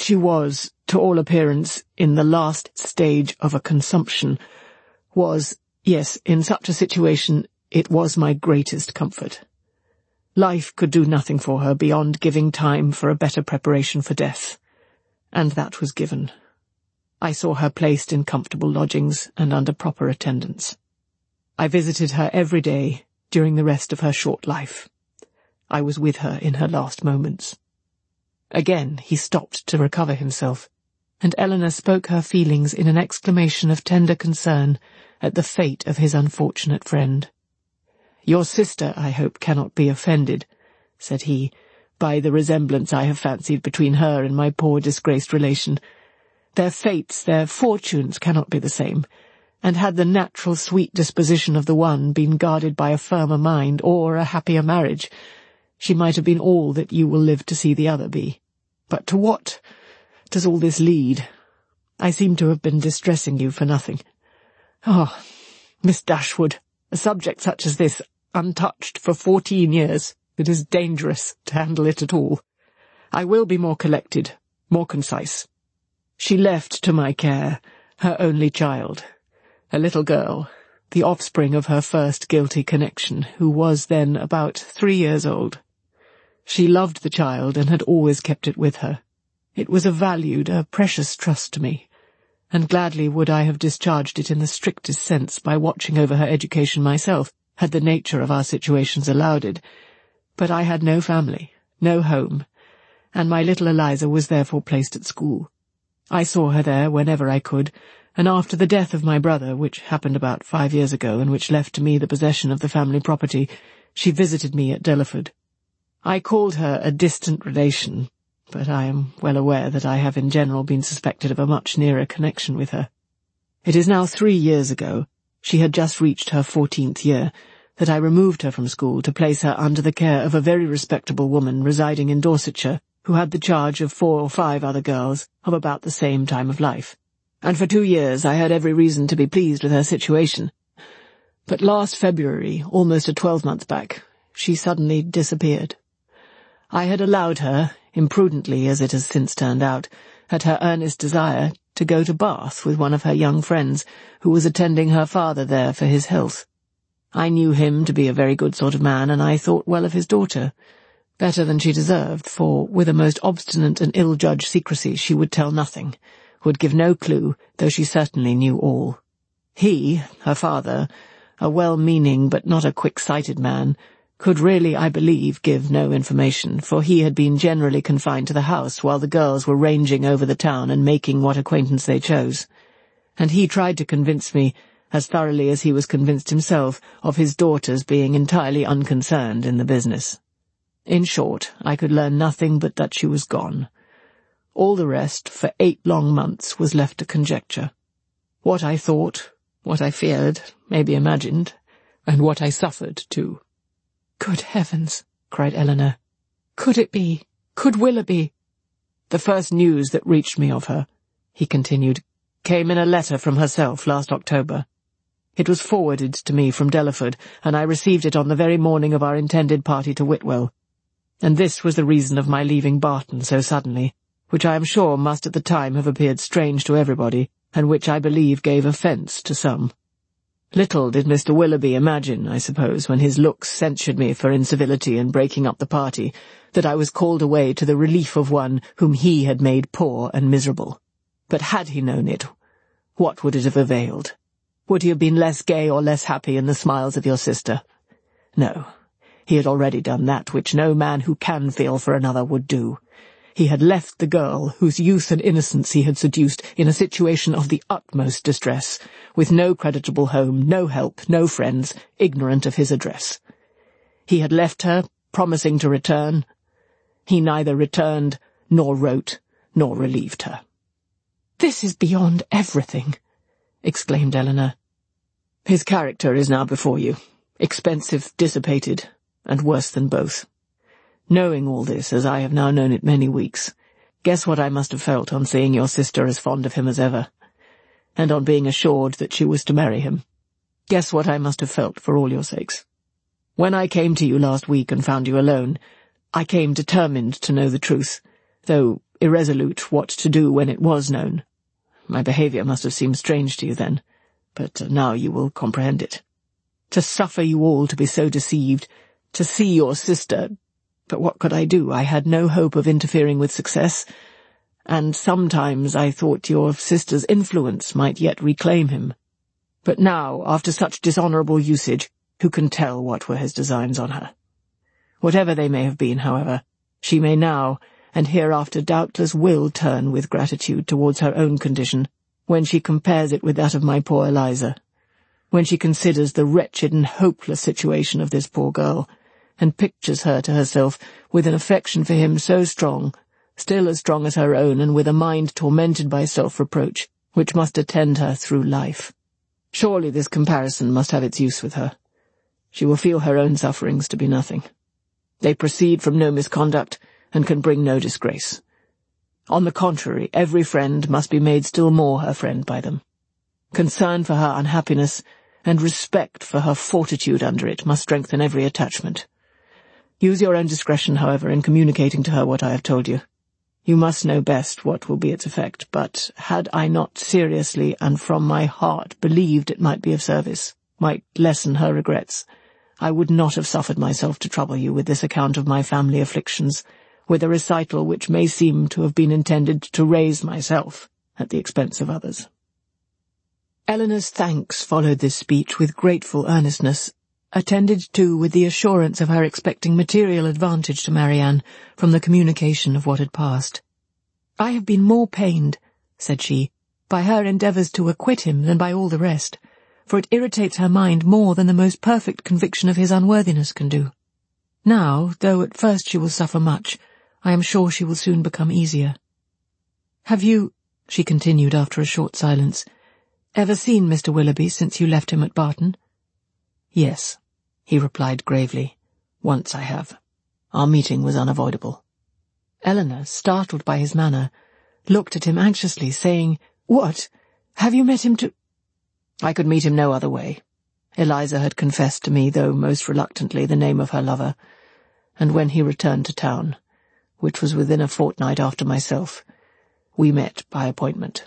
she was, to all appearance, in the last stage of a consumption, was, yes, in such a situation, it was my greatest comfort. Life could do nothing for her beyond giving time for a better preparation for death, and that was given. I saw her placed in comfortable lodgings and under proper attendance. I visited her every day during the rest of her short life. I was with her in her last moments. Again he stopped to recover himself, and Eleanor spoke her feelings in an exclamation of tender concern at the fate of his unfortunate friend. "Your sister, I hope, cannot be offended," said he, "by the resemblance I have fancied between her and my poor disgraced relation. Their fates, their fortunes cannot be the same, and had the natural sweet disposition of the one been guarded by a firmer mind or a happier marriage, she might have been all that you will live to see the other be. But to what does all this lead? I seem to have been distressing you for nothing. Oh, Miss Dashwood, a subject such as this, untouched for 14 years, it is dangerous to handle it at all. I will be more collected, more concise. She left to my care her only child, a little girl, the offspring of her first guilty connection, who was then about 3 years old. She loved the child and had always kept it with her. It was a valued, a precious trust to me, and gladly would I have discharged it in the strictest sense by watching over her education myself, had the nature of our situations allowed it. But I had no family, no home, and my little Eliza was therefore placed at school. I saw her there whenever I could, and after the death of my brother, which happened about 5 years ago and which left to me the possession of the family property, she visited me at Delaford. I called her a distant relation, but I am well aware that I have in general been suspected of a much nearer connection with her. It is now 3 years ago, she had just reached her 14th year, that I removed her from school to place her under the care of a very respectable woman residing in Dorsetshire, who had the charge of 4 or 5 other girls of about the same time of life, and for 2 years I had every reason to be pleased with her situation. But last February, almost a 12-month back, she suddenly disappeared. I had allowed her, imprudently as it has since turned out, at her earnest desire, to go to Bath with one of her young friends, who was attending her father there for his health. I knew him to be a very good sort of man, and I thought well of his daughter, better than she deserved, for with a most obstinate and ill-judged secrecy she would tell nothing, would give no clue, though she certainly knew all. He, her father, a well-meaning but not a quick-sighted man, could really, I believe, give no information, for he had been generally confined to the house while the girls were ranging over the town and making what acquaintance they chose. And he tried to convince me, as thoroughly as he was convinced himself, of his daughter's being entirely unconcerned in the business. In short, I could learn nothing but that she was gone. All the rest, for 8 long months, was left to conjecture. What I thought, what I feared, may be imagined, and what I suffered, too. "Good heavens!" cried Eleanor. "Could it be? Could Willoughby—" "The first news that reached me of her," he continued, "came in a letter from herself last October. It was forwarded to me from Delaford, and I received it on the very morning of our intended party to Whitwell. And this was the reason of my leaving Barton so suddenly, which I am sure must at the time have appeared strange to everybody, and which I believe gave offence to some. Little did Mr. Willoughby imagine, I suppose, when his looks censured me for incivility in breaking up the party, that I was called away to the relief of one whom he had made poor and miserable. But had he known it, what would it have availed? Would he have been less gay or less happy in the smiles of your sister? No, he had already done that which no man who can feel for another would do. He had left the girl whose youth and innocence he had seduced in a situation of the utmost distress, with no creditable home, no help, no friends, ignorant of his address. He had left her, promising to return. He neither returned, nor wrote, nor relieved her. "This is beyond everything," exclaimed Eleanor. "His character is now before you, expensive, dissipated, and worse than both. Knowing all this, as I have now known it many weeks, guess what I must have felt on seeing your sister as fond of him as ever, and on being assured that she was to marry him. Guess what I must have felt for all your sakes. When I came to you last week and found you alone, I came determined to know the truth, though, irresolute what to do when it was known. My behaviour must have seemed strange to you then, but now you will comprehend it. To suffer you all to be so deceived, to see your sister— But what could I do? I had no hope of interfering with success, and sometimes I thought your sister's influence might yet reclaim him. But now, after such dishonourable usage, who can tell what were his designs on her? Whatever they may have been, however, she may now, and hereafter doubtless will turn with gratitude towards her own condition, when she compares it with that of my poor Eliza, when she considers the wretched and hopeless situation of this poor girl, and pictures her to herself with an affection for him so strong, still as strong as her own, and with a mind tormented by self-reproach, which must attend her through life. Surely this comparison must have its use with her. She will feel her own sufferings to be nothing. They proceed from no misconduct, and can bring no disgrace. On the contrary, every friend must be made still more her friend by them. Concern for her unhappiness, and respect for her fortitude under it, must strengthen every attachment. Use your own discretion, however, in communicating to her what I have told you. You must know best what will be its effect, but had I not seriously and from my heart believed it might be of service, might lessen her regrets, I would not have suffered myself to trouble you with this account of my family afflictions, with a recital which may seem to have been intended to raise myself at the expense of others." Eleanor's thanks followed this speech with grateful earnestness, attended too with the assurance of her expecting material advantage to Marianne from the communication of what had passed. "I have been more pained," said she, "by her endeavours to acquit him than by all the rest, for it irritates her mind more than the most perfect conviction of his unworthiness can do. Now, though at first she will suffer much, I am sure she will soon become easier. Have you," she continued after a short silence, "ever seen Mr. Willoughby since you left him at Barton?" "Yes," he replied gravely. "Once I have. Our meeting was unavoidable." Eleanor, startled by his manner, looked at him anxiously, saying, "What? Have you met him to—" "I could meet him no other way. Eliza had confessed to me, though most reluctantly, the name of her lover, and when he returned to town, which was within a fortnight after myself, we met by appointment.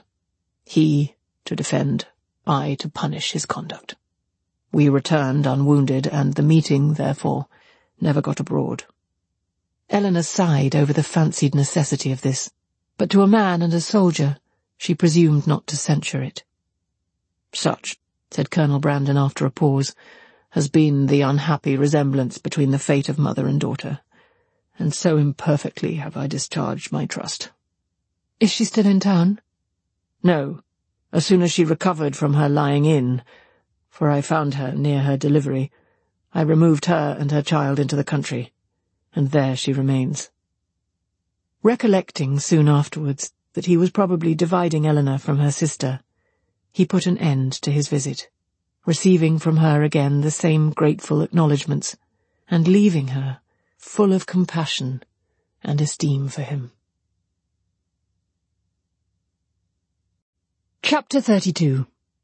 He to defend, I to punish his conduct. We returned unwounded, and the meeting, therefore, never got abroad." Eleanor sighed over the fancied necessity of this, but to a man and a soldier she presumed not to censure it. "Such," said Colonel Brandon after a pause, "has been the unhappy resemblance between the fate of mother and daughter, and so imperfectly have I discharged my trust." "Is she still in town?" "No. As soon as she recovered from her lying in, for I found her near her delivery, I removed her and her child into the country, and there she remains." Recollecting soon afterwards that he was probably dividing Eleanor from her sister, he put an end to his visit, receiving from her again the same grateful acknowledgments, and leaving her full of compassion and esteem for him. Chapter 32.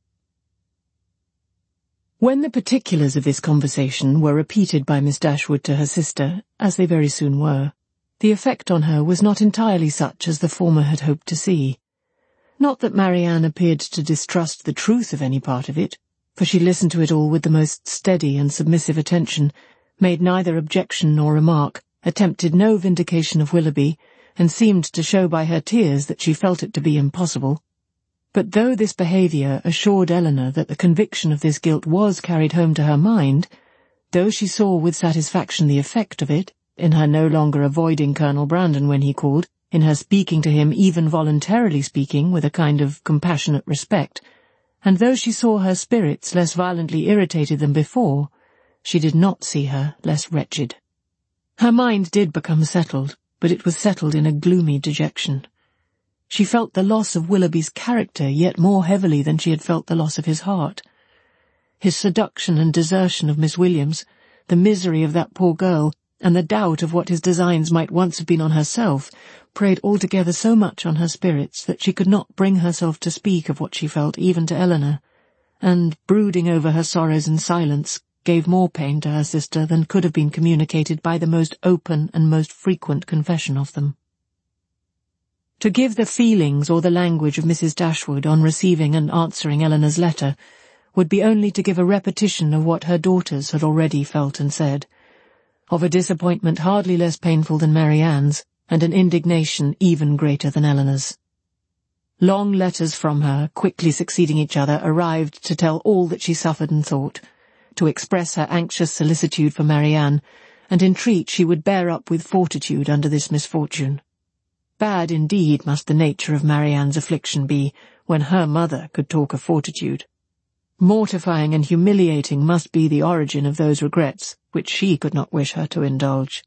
When the particulars of this conversation were repeated by Miss Dashwood to her sister, as they very soon were, the effect on her was not entirely such as the former had hoped to see. Not that Marianne appeared to distrust the truth of any part of it, for she listened to it all with the most steady and submissive attention, made neither objection nor remark, attempted no vindication of Willoughby, and seemed to show by her tears that she felt it to be impossible. But though this behaviour assured Eleanor that the conviction of this guilt was carried home to her mind, though she saw with satisfaction the effect of it, in her no longer avoiding Colonel Brandon when he called, in her speaking to him, even voluntarily speaking, with a kind of compassionate respect, and though she saw her spirits less violently irritated than before, she did not see her less wretched. Her mind did become settled, but it was settled in a gloomy dejection. She felt the loss of Willoughby's character yet more heavily than she had felt the loss of his heart. His seduction and desertion of Miss Williams, the misery of that poor girl, and the doubt of what his designs might once have been on herself, preyed altogether so much on her spirits that she could not bring herself to speak of what she felt even to Eleanor, and, brooding over her sorrows in silence, gave more pain to her sister than could have been communicated by the most open and most frequent confession of them. To give the feelings or the language of Mrs. Dashwood on receiving and answering Eleanor's letter would be only to give a repetition of what her daughters had already felt and said, of a disappointment hardly less painful than Marianne's, and an indignation even greater than Eleanor's. Long letters from her, quickly succeeding each other, arrived to tell all that she suffered and thought, to express her anxious solicitude for Marianne, and entreat she would bear up with fortitude under this misfortune. Bad indeed must the nature of Marianne's affliction be, when her mother could talk of fortitude. Mortifying and humiliating must be the origin of those regrets which she could not wish her to indulge.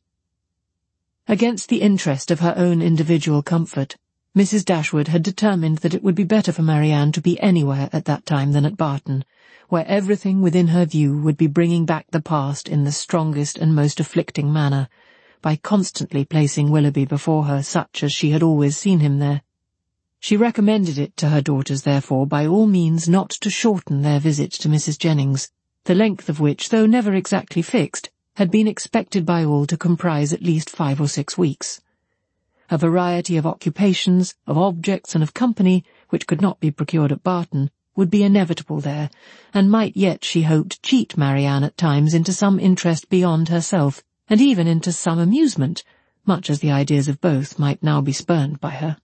Against the interest of her own individual comfort, Mrs. Dashwood had determined that it would be better for Marianne to be anywhere at that time than at Barton, where everything within her view would be bringing back the past in the strongest and most afflicting manner, by constantly placing Willoughby before her such as she had always seen him there. She recommended it to her daughters, therefore, by all means not to shorten their visit to Mrs. Jennings, the length of which, though never exactly fixed, had been expected by all to comprise at least 5 or 6 weeks. A variety of occupations, of objects, and of company, which could not be procured at Barton, would be inevitable there, and might yet, she hoped, cheat Marianne at times into some interest beyond herself, and even into some amusement, much as the ideas of both might now be spurned by her.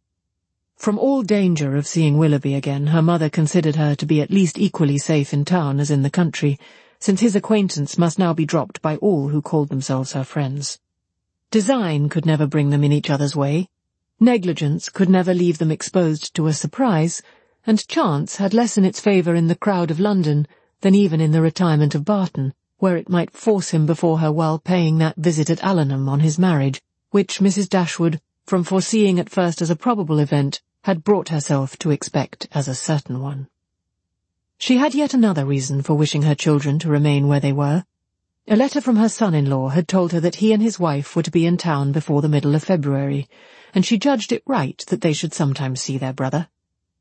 From all danger of seeing Willoughby again, her mother considered her to be at least equally safe in town as in the country, since his acquaintance must now be dropped by all who called themselves her friends. Design could never bring them in each other's way, negligence could never leave them exposed to a surprise, and chance had less in its favour in the crowd of London than even in the retirement of Barton, where it might force him before her while paying that visit at Allenham on his marriage, which Mrs. Dashwood, from foreseeing at first as a probable event, had brought herself to expect as a certain one. She had yet another reason for wishing her children to remain where they were. A letter from her son-in-law had told her that he and his wife were to be in town before the middle of February, and she judged it right that they should sometimes see their brother.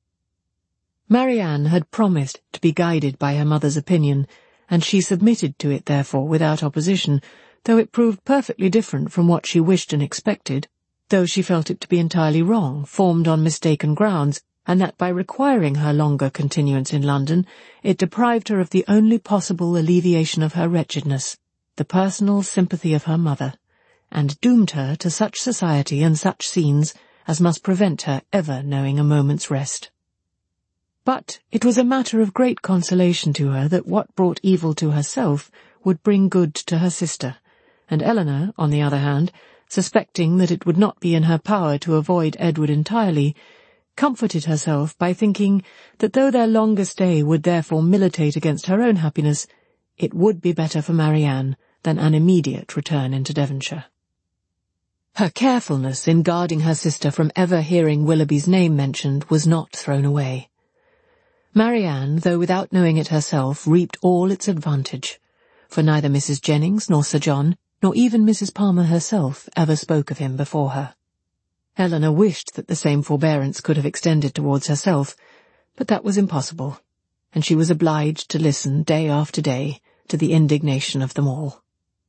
Marianne had promised to be guided by her mother's opinion, and she submitted to it therefore without opposition, though it proved perfectly different from what she wished and expected, though she felt it to be entirely wrong, formed on mistaken grounds, and that by requiring her longer continuance in London, it deprived her of the only possible alleviation of her wretchedness, the personal sympathy of her mother, and doomed her to such society and such scenes as must prevent her ever knowing a moment's rest. But it was a matter of great consolation to her that what brought evil to herself would bring good to her sister, and Eleanor, on the other hand, suspecting that it would not be in her power to avoid Edward entirely, comforted herself by thinking that though their longer stay would therefore militate against her own happiness, it would be better for Marianne than an immediate return into Devonshire. Her carefulness in guarding her sister from ever hearing Willoughby's name mentioned was not thrown away. Marianne, though without knowing it herself, reaped all its advantage, for neither Mrs. Jennings nor Sir John, nor even Mrs. Palmer herself, ever spoke of him before her. Eleanor wished that the same forbearance could have extended towards herself, but that was impossible, and she was obliged to listen day after day to the indignation of them all.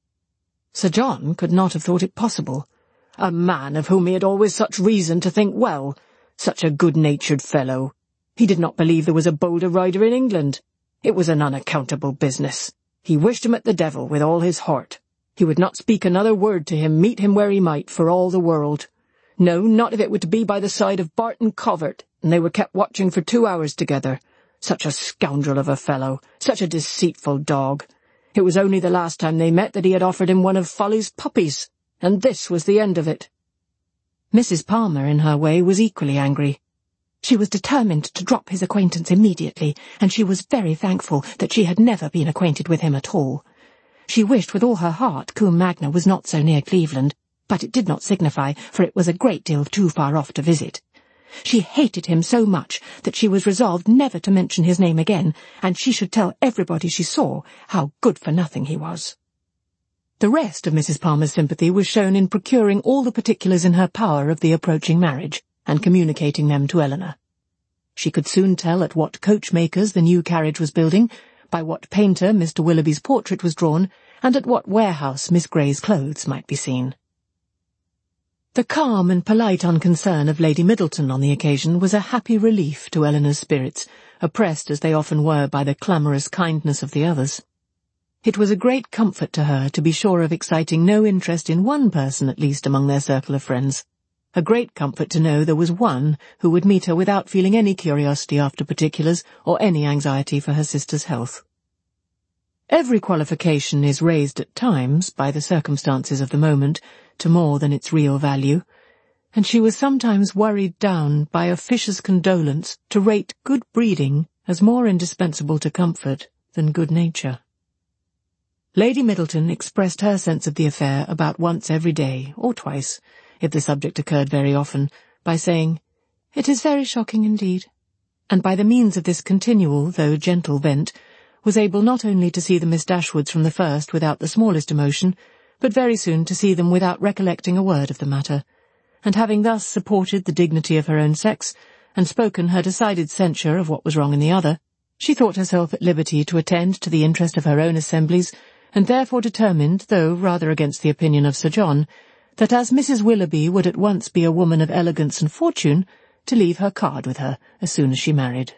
Sir John could not have thought it possible. A man of whom he had always such reason to think well, such a good-natured fellow. He did not believe there was a bolder rider in England. It was an unaccountable business. He wished him at the devil with all his heart. He would not speak another word to him, meet him where he might, for all the world. No, not if it were to be by the side of Barton Covert, and they were kept watching for 2 hours together. Such a scoundrel of a fellow, such a deceitful dog. It was only the last time they met that he had offered him one of Folly's puppies, and this was the end of it. Mrs. Palmer, in her way, was equally angry. She was determined to drop his acquaintance immediately, and she was very thankful that she had never been acquainted with him at all. She wished with all her heart Combe Magna was not so near Cleveland, but it did not signify, for it was a great deal too far off to visit. She hated him so much that she was resolved never to mention his name again, and she should tell everybody she saw how good-for-nothing he was. The rest of Mrs. Palmer's sympathy was shown in procuring all the particulars in her power of the approaching marriage, and communicating them to Eleanor. She could soon tell at what coachmakers the new carriage was building, by what painter Mr. Willoughby's portrait was drawn, and at what warehouse Miss Grey's clothes might be seen. The calm and polite unconcern of Lady Middleton on the occasion was a happy relief to Eleanor's spirits, oppressed as they often were by the clamorous kindness of the others. It was a great comfort to her to be sure of exciting no interest in one person at least among their circle of friends. A great comfort to know there was one who would meet her without feeling any curiosity after particulars or any anxiety for her sister's health. Every qualification is raised at times, by the circumstances of the moment, to more than its real value, and she was sometimes worried down by officious condolence to rate good breeding as more indispensable to comfort than good nature. Lady Middleton expressed her sense of the affair about once every day, or twice, if the subject occurred very often, by saying, "It is very shocking indeed," and by the means of this continual, though gentle vent, was able not only to see the Miss Dashwoods from the first without the smallest emotion, but very soon to see them without recollecting a word of the matter, and having thus supported the dignity of her own sex, and spoken her decided censure of what was wrong in the other, she thought herself at liberty to attend to the interest of her own assemblies, and therefore determined, though rather against the opinion of Sir John, that as Mrs. Willoughby would at once be a woman of elegance and fortune, to leave her card with her as soon as she married.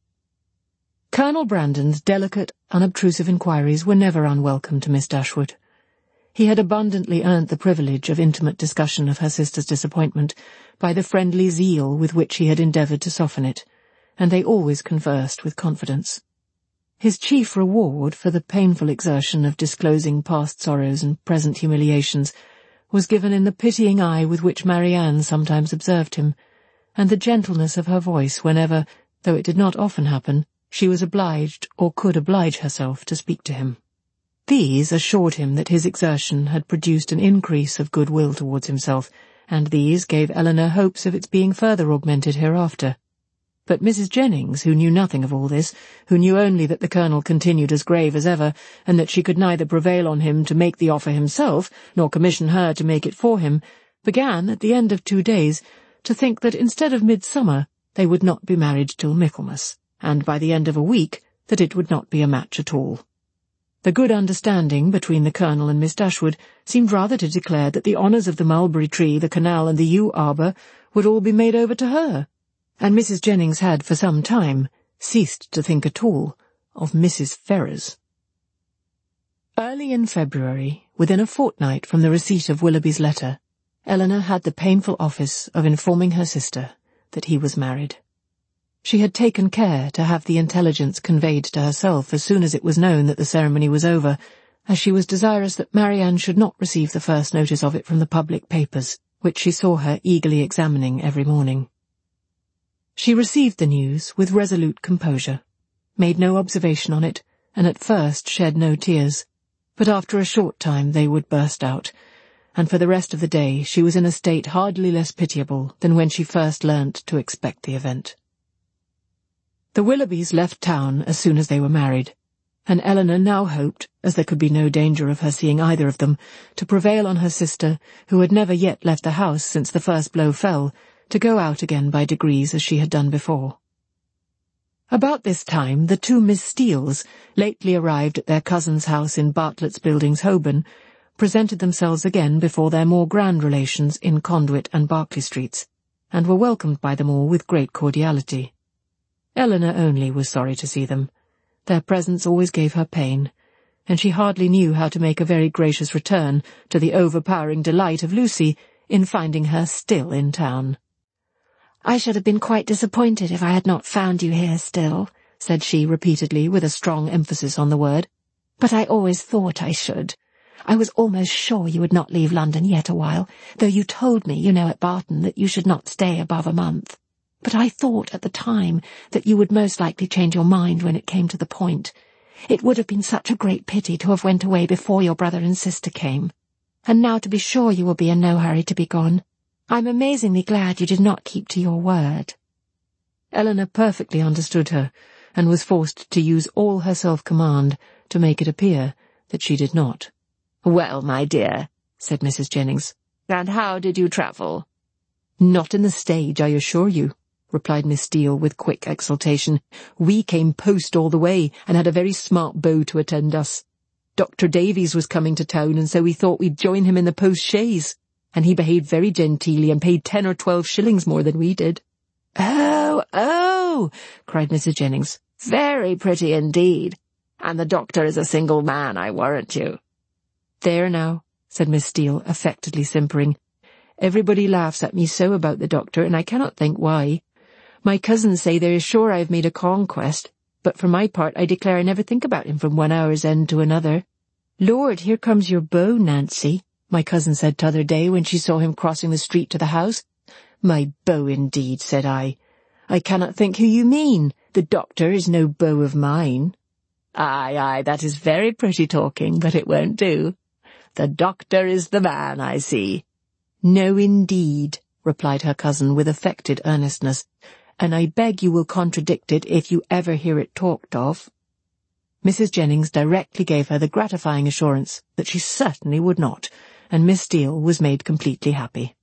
Colonel Brandon's delicate, unobtrusive inquiries were never unwelcome to Miss Dashwood. He had abundantly earned the privilege of intimate discussion of her sister's disappointment by the friendly zeal with which he had endeavoured to soften it, and they always conversed with confidence. His chief reward for the painful exertion of disclosing past sorrows and present humiliations was given in the pitying eye with which Marianne sometimes observed him, and the gentleness of her voice whenever, though it did not often happen, she was obliged or could oblige herself to speak to him. These assured him that his exertion had produced an increase of goodwill towards himself, and these gave Eleanor hopes of its being further augmented hereafter. But Mrs. Jennings, who knew nothing of all this, who knew only that the Colonel continued as grave as ever, and that she could neither prevail on him to make the offer himself, nor commission her to make it for him, began, at the end of 2 days, to think that instead of midsummer they would not be married till Michaelmas, and by the end of a week that it would not be a match at all. The good understanding between the Colonel and Miss Dashwood seemed rather to declare that the honours of the mulberry tree, the canal, and the yew arbour would all be made over to her, and Mrs. Jennings had for some time ceased to think at all of Mrs. Ferrers. Early in February, within a fortnight from the receipt of Willoughby's letter, Eleanor had the painful office of informing her sister that he was married. She had taken care to have the intelligence conveyed to herself as soon as it was known that the ceremony was over, as she was desirous that Marianne should not receive the first notice of it from the public papers, which she saw her eagerly examining every morning. She received the news with resolute composure, made no observation on it, and at first shed no tears, but after a short time they would burst out, and for the rest of the day she was in a state hardly less pitiable than when she first learnt to expect the event. The Willoughbys left town as soon as they were married, and Eleanor now hoped, as there could be no danger of her seeing either of them, to prevail on her sister, who had never yet left the house since the first blow fell, to go out again by degrees as she had done before. About this time the two Miss Steeles, lately arrived at their cousin's house in Bartlett's Buildings, Holborn, presented themselves again before their more grand relations in Conduit and Berkeley Streets, and were welcomed by them all with great cordiality. Eleanor only was sorry to see them. Their presence always gave her pain, and she hardly knew how to make a very gracious return to the overpowering delight of Lucy in finding her still in town. "I should have been quite disappointed if I had not found you here still," said she repeatedly, with a strong emphasis on the word. "But I always thought I should. I was almost sure you would not leave London yet a while, though you told me, at Barton, that you should not stay above a month. But I thought at the time that you would most likely change your mind when it came to the point. It would have been such a great pity to have went away before your brother and sister came. And now to be sure you will be in no hurry to be gone. I'm amazingly glad you did not keep to your word." Eleanor perfectly understood her, and was forced to use all her self-command to make it appear that she did not. "Well, my dear," said Mrs. Jennings, "and how did you travel?" "Not in the stage, I assure you," replied Miss Steele with quick exultation. "We came post all the way, and had a very smart beau to attend us. Dr. Davies was coming to town, and so we thought we'd join him in the post-chaise. and he behaved very genteelly and paid 10 or 12 shillings more than we did." Oh, cried Mrs. Jennings. "Very pretty indeed. And the doctor is a single man, I warrant you." "There now," said Miss Steele, affectedly simpering. "Everybody laughs at me so about the doctor, and I cannot think why. My cousins say they are sure I have made a conquest, but for my part I declare I never think about him from one hour's end to another. 'Lord, here comes your beau, Nancy,' my cousin said t'other day when she saw him crossing the street to the house. 'My beau indeed,' said I. 'I cannot think who you mean. The doctor is no beau of mine.'" Aye, that is very pretty talking, but it won't do. The doctor is the man, I see." "No, indeed," replied her cousin with affected earnestness, "and I beg you will contradict it if you ever hear it talked of." Mrs. Jennings directly gave her the gratifying assurance that she certainly would not, and Miss Steele was made completely happy.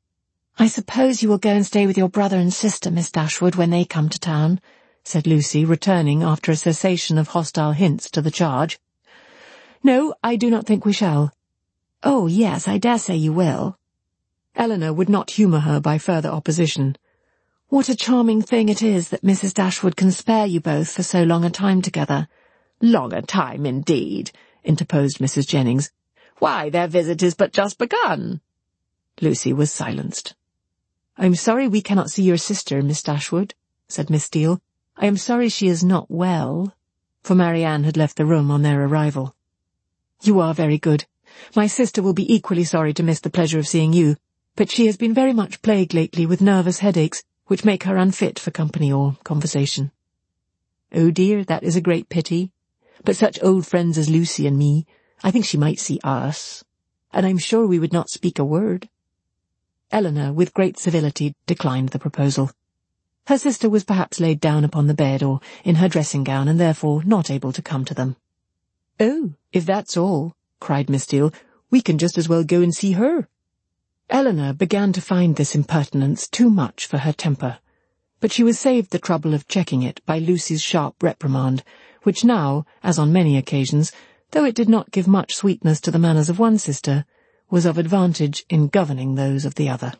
"I suppose you will go and stay with your brother and sister, Miss Dashwood, when they come to town," said Lucy, returning after a cessation of hostile hints to the charge. "No, I do not think we shall." "Oh, yes, I dare say you will." Eleanor would not humour her by further opposition. "What a charming thing it is that Mrs. Dashwood can spare you both for so long a time together." "Long a time, indeed," interposed Mrs. Jennings. "Why, their visit is but just begun." Lucy was silenced. "I'm sorry we cannot see your sister, Miss Dashwood," said Miss Steele. "I am sorry she is not well," for Marianne had left the room on their arrival. "You are very good. My sister will be equally sorry to miss the pleasure of seeing you, but she has been very much plagued lately with nervous headaches, which make her unfit for company or conversation." "Oh dear, that is a great pity. But such old friends as Lucy and me, I think she might see us, and I'm sure we would not speak a word." Eleanor, with great civility, declined the proposal. Her sister was perhaps laid down upon the bed or in her dressing-gown, and therefore not able to come to them. "Oh, if that's all," cried Miss Steele, "we can just as well go and see her." Eleanor began to find this impertinence too much for her temper, but she was saved the trouble of checking it by Lucy's sharp reprimand, which now, as on many occasions, though it did not give much sweetness to the manners of one sister, was of advantage in governing those of the other.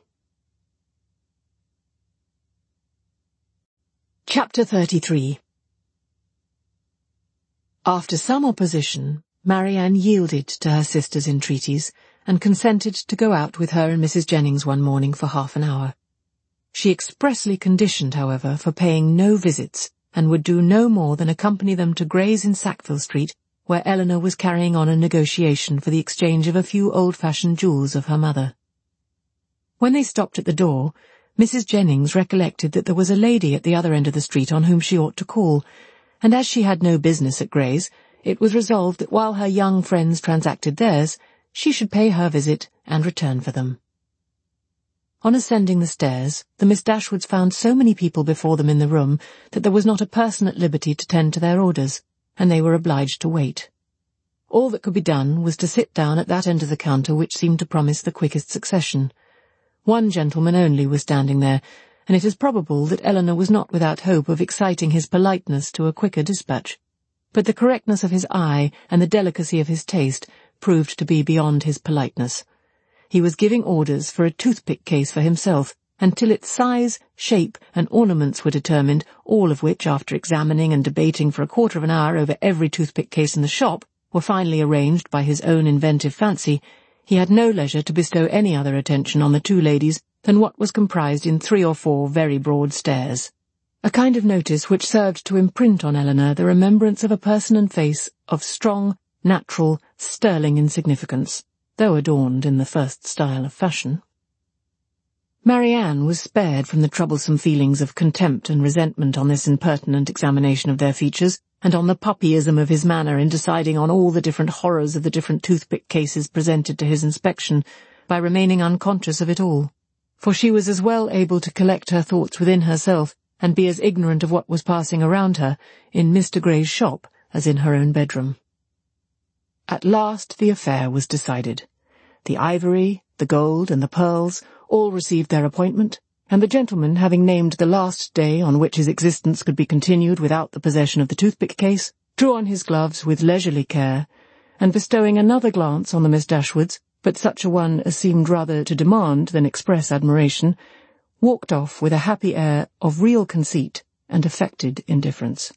Chapter 33. After some opposition, Marianne yielded to her sister's entreaties, and consented to go out with her and Mrs. Jennings one morning for half an hour. She expressly conditioned, however, for paying no visits, and would do no more than accompany them to Gray's in Sackville Street, where Eleanor was carrying on a negotiation for the exchange of a few old-fashioned jewels of her mother. When they stopped at the door, Mrs. Jennings recollected that there was a lady at the other end of the street on whom she ought to call, and as she had no business at Gray's, it was resolved that while her young friends transacted theirs, she should pay her visit and return for them. On ascending the stairs, the Miss Dashwoods found so many people before them in the room that there was not a person at liberty to tend to their orders, and they were obliged to wait. All that could be done was to sit down at that end of the counter which seemed to promise the quickest succession. One gentleman only was standing there, and it is probable that Eleanor was not without hope of exciting his politeness to a quicker dispatch. But the correctness of his eye and the delicacy of his taste proved to be beyond his politeness. He was giving orders for a toothpick case for himself, until its size, shape, and ornaments were determined, all of which, after examining and debating for a quarter of an hour over every toothpick case in the shop, were finally arranged by his own inventive fancy. He had no leisure to bestow any other attention on the two ladies than what was comprised in 3 or 4 very broad stares, a kind of notice which served to imprint on Eleanor the remembrance of a person and face of strong, natural, sterling insignificance, though adorned in the first style of fashion. Marianne was spared from the troublesome feelings of contempt and resentment on this impertinent examination of their features, and on the puppyism of his manner in deciding on all the different horrors of the different toothpick cases presented to his inspection, by remaining unconscious of it all, for she was as well able to collect her thoughts within herself and be as ignorant of what was passing around her in Mr. Gray's shop as in her own bedroom. At last the affair was decided. The ivory, the gold, and the pearls all received their appointment, and the gentleman, having named the last day on which his existence could be continued without the possession of the toothpick case, drew on his gloves with leisurely care, and bestowing another glance on the Miss Dashwoods, but such a one as seemed rather to demand than express admiration, walked off with a happy air of real conceit and affected indifference.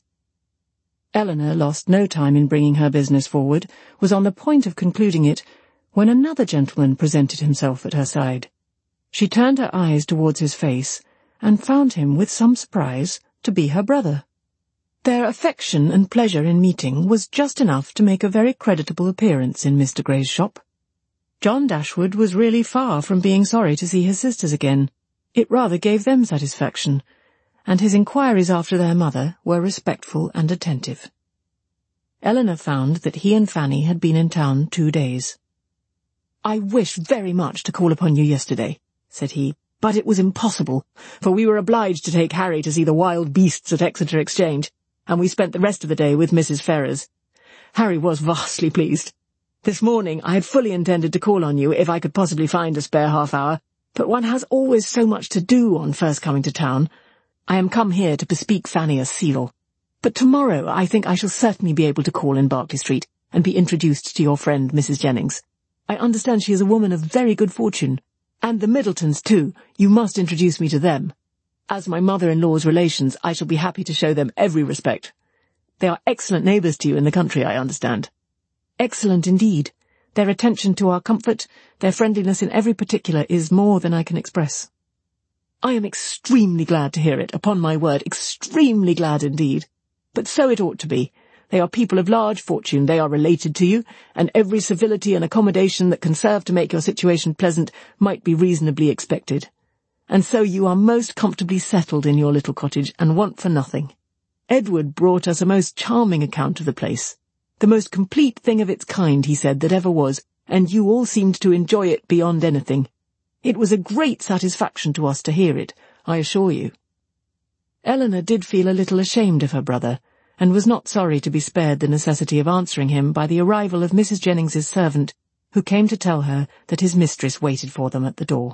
Eleanor lost no time in bringing her business forward, was on the point of concluding it, when another gentleman presented himself at her side. She turned her eyes towards his face, and found him, with some surprise, to be her brother. Their affection and pleasure in meeting was just enough to make a very creditable appearance in Mr. Gray's shop. John Dashwood was really far from being sorry to see his sisters again. It rather gave them satisfaction, and his inquiries after their mother were respectful and attentive. Eleanor found that he and Fanny had been in town 2 days. "I wished very much to call upon you yesterday," said he, "but it was impossible, for we were obliged to take Harry to see the wild beasts at Exeter Exchange, and we spent the rest of the day with Mrs. Ferrers. Harry was vastly pleased. This morning I had fully intended to call on you if I could possibly find a spare half-hour, but one has always so much to do on first coming to town. I am come here to bespeak Fanny a seal, but tomorrow I think I shall certainly be able to call in Berkeley Street and be introduced to your friend Mrs. Jennings. I understand she is a woman of very good fortune, and the Middletons too. You must introduce me to them. As my mother-in-law's relations, I shall be happy to show them every respect. They are excellent neighbours to you in the country, I understand." "Excellent indeed. Their attention to our comfort, their friendliness in every particular is more than I can express." "I am extremely glad to hear it, upon my word, extremely glad indeed. But so it ought to be. They are people of large fortune, they are related to you, and every civility and accommodation that can serve to make your situation pleasant might be reasonably expected. And so you are most comfortably settled in your little cottage, and want for nothing. Edward brought us a most charming account of the place. The most complete thing of its kind, he said, that ever was, and you all seemed to enjoy it beyond anything. It was a great satisfaction to us to hear it, I assure you." Eleanor did feel a little ashamed of her brother, and was not sorry to be spared the necessity of answering him by the arrival of Mrs. Jennings's servant, who came to tell her that his mistress waited for them at the door.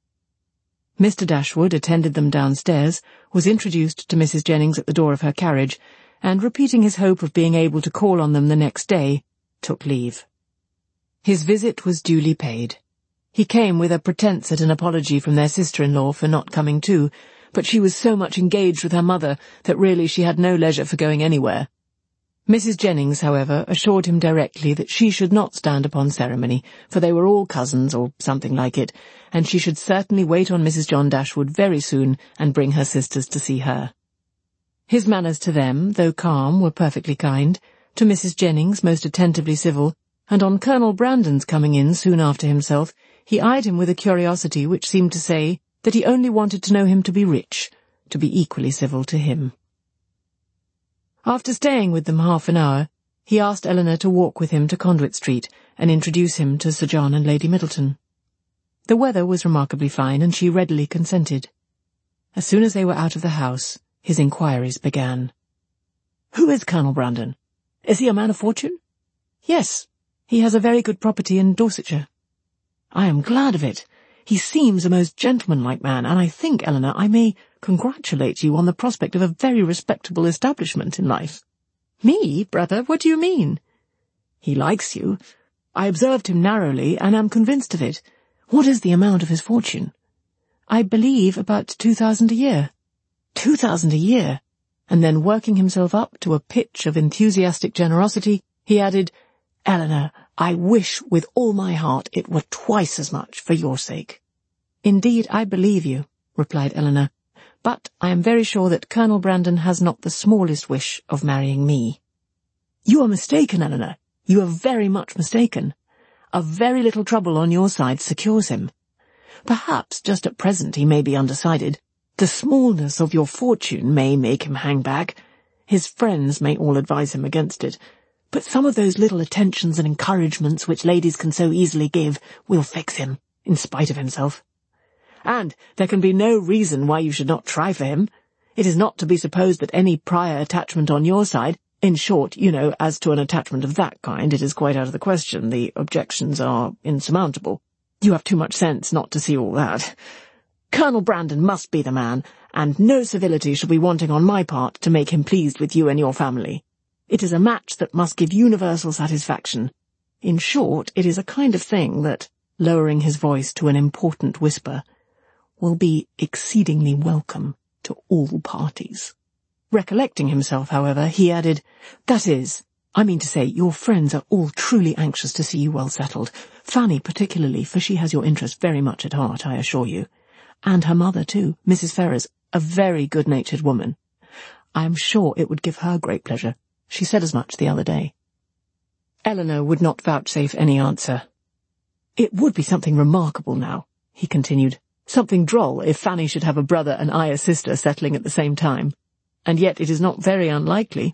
Mr. Dashwood attended them downstairs, was introduced to Mrs. Jennings at the door of her carriage, and, repeating his hope of being able to call on them the next day, took leave. His visit was duly paid. He came with a pretence at an apology from their sister-in-law for not coming too, but she was so much engaged with her mother that really she had no leisure for going anywhere. Mrs. Jennings, however, assured him directly that she should not stand upon ceremony, for they were all cousins, or something like it, and she should certainly wait on Mrs. John Dashwood very soon and bring her sisters to see her. His manners to them, though calm, were perfectly kind, to Mrs. Jennings most attentively civil, and on Colonel Brandon's coming in soon after himself, he eyed him with a curiosity which seemed to say that he only wanted to know him to be rich, to be equally civil to him. After staying with them half an hour, he asked Eleanor to walk with him to Conduit Street and introduce him to Sir John and Lady Middleton. The weather was remarkably fine, and she readily consented. As soon as they were out of the house, his inquiries began. "Who is Colonel Brandon? Is he a man of fortune?" "Yes, he has a very good property in Dorsetshire." "I am glad of it. He seems a most gentlemanlike man, and I think, Eleanor, I may congratulate you on the prospect of a very respectable establishment in life." "Me, brother? What do you mean?" "He likes you. I observed him narrowly, and am convinced of it. What is the amount of his fortune?" "I believe about 2,000 a year." 2,000 a year! And then, working himself up to a pitch of enthusiastic generosity, he added, "Eleanor, I wish with all my heart it were twice as much for your sake." "Indeed, I believe you," replied Eleanor, "but I am very sure that Colonel Brandon has not the smallest wish of marrying me." "You are mistaken, Eleanor. You are very much mistaken. A very little trouble on your side secures him. Perhaps just at present he may be undecided. The smallness of your fortune may make him hang back. His friends may all advise him against it. But some of those little attentions and encouragements which ladies can so easily give will fix him, in spite of himself. And there can be no reason why you should not try for him. It is not to be supposed that any prior attachment on your side, in short, you know, as to an attachment of that kind, it is quite out of the question. The objections are insurmountable. You have too much sense not to see all that. Colonel Brandon must be the man, and no civility shall be wanting on my part to make him pleased with you and your family. It is a match that must give universal satisfaction. In short, it is a kind of thing that lowering his voice to an important whisper, will be exceedingly welcome to all parties. Recollecting himself, however, he added, "That is, I mean to say, your friends are all truly anxious to see you well settled. Fanny particularly, for she has your interest very much at heart, I assure you. And her mother, too, Mrs. Ferrers, a very good-natured woman. I am sure it would give her great pleasure. She said as much the other day." Eleanor would not vouchsafe any answer. "It would be something remarkable now," he continued, "something droll if Fanny should have a brother and I a sister settling at the same time. And yet it is not very unlikely."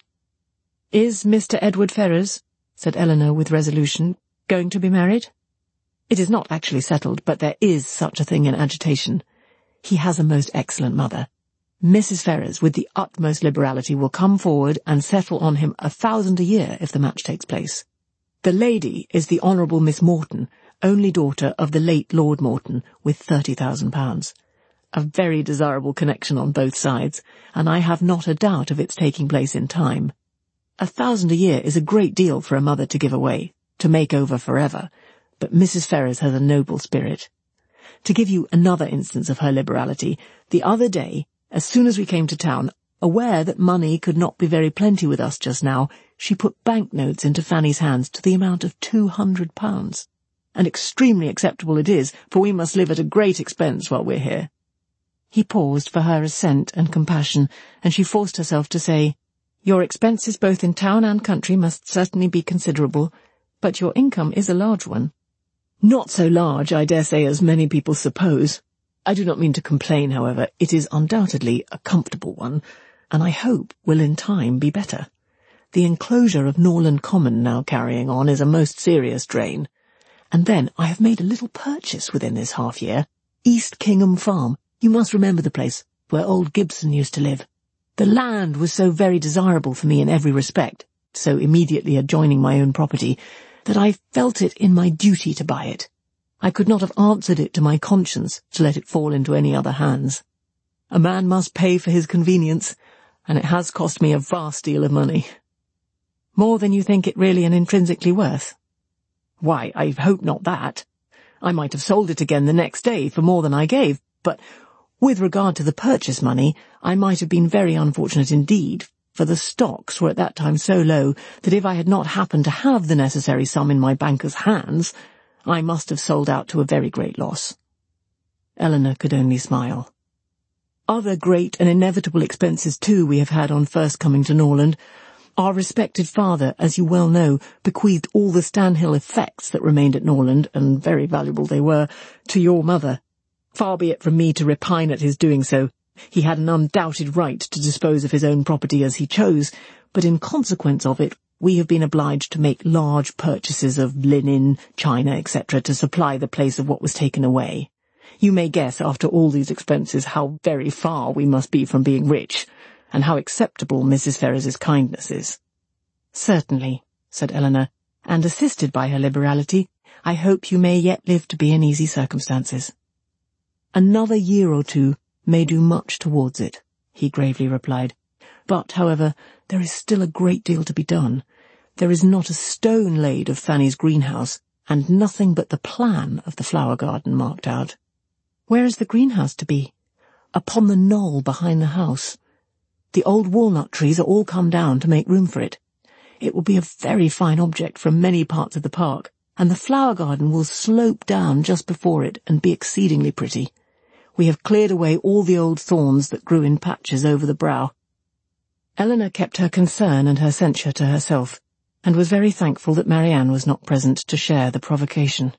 "Is Mr. Edward Ferrers," said Eleanor with resolution, "going to be married?" "It is not actually settled, but there is such a thing in agitation. He has a most excellent mother. Mrs. Ferrers, with the utmost liberality, will come forward and settle on him 1,000 a year if the match takes place. The lady is the Honourable Miss Morton, only daughter of the late Lord Morton, with £30,000. A very desirable connection on both sides, and I have not a doubt of its taking place in time. 1,000 a year is a great deal for a mother to give away, to make over forever, but Mrs. Ferrers has a noble spirit. To give you another instance of her liberality, the other day, as soon as we came to town, aware that money could not be very plenty with us just now, she put banknotes into Fanny's hands to the amount of £200. And extremely acceptable it is, for we must live at a great expense while we're here." He paused for her assent and compassion, and she forced herself to say, "Your expenses both in town and country must certainly be considerable, but your income is a large one." "Not so large, I dare say, as many people suppose. I do not mean to complain, however. It is undoubtedly a comfortable one, and I hope will in time be better. The enclosure of Norland Common now carrying on is a most serious drain. And then I have made a little purchase within this half-year. East Kingham Farm. You must remember the place, where old Gibson used to live. The land was so very desirable for me in every respect, so immediately adjoining my own property, that I felt it in my duty to buy it. I could not have answered it to my conscience to let it fall into any other hands. A man must pay for his convenience, and it has cost me a vast deal of money." "More than you think it really and intrinsically worth?" "Why, I hope not that. I might have sold it again the next day for more than I gave, but with regard to the purchase money, I might have been very unfortunate indeed, for the stocks were at that time so low that if I had not happened to have the necessary sum in my banker's hands, I must have sold out to a very great loss." Eleanor could only smile. "Other great and inevitable expenses, too, we have had on first coming to Norland. Our respected father, as you well know, bequeathed all the Stanhill effects that remained at Norland, and very valuable they were, to your mother. Far be it from me to repine at his doing so. He had an undoubted right to dispose of his own property as he chose, but in consequence of it, we have been obliged to make large purchases of linen, china, etc., to supply the place of what was taken away. You may guess, after all these expenses, how very far we must be from being rich, and how acceptable Mrs. Ferrers's kindness is." "Certainly," said Eleanor, "and assisted by her liberality, I hope you may yet live to be in easy circumstances." "Another year or two may do much towards it," he gravely replied. "But, however, there is still a great deal to be done. There is not a stone laid of Fanny's greenhouse, and nothing but the plan of the flower garden marked out." "Where is the greenhouse to be?" "Upon the knoll behind the house. The old walnut trees are all come down to make room for it. It will be a very fine object from many parts of the park, and the flower garden will slope down just before it and be exceedingly pretty. We have cleared away all the old thorns that grew in patches over the brow." Eleanor kept her concern and her censure to herself, and was very thankful that Marianne was not present to share the provocation.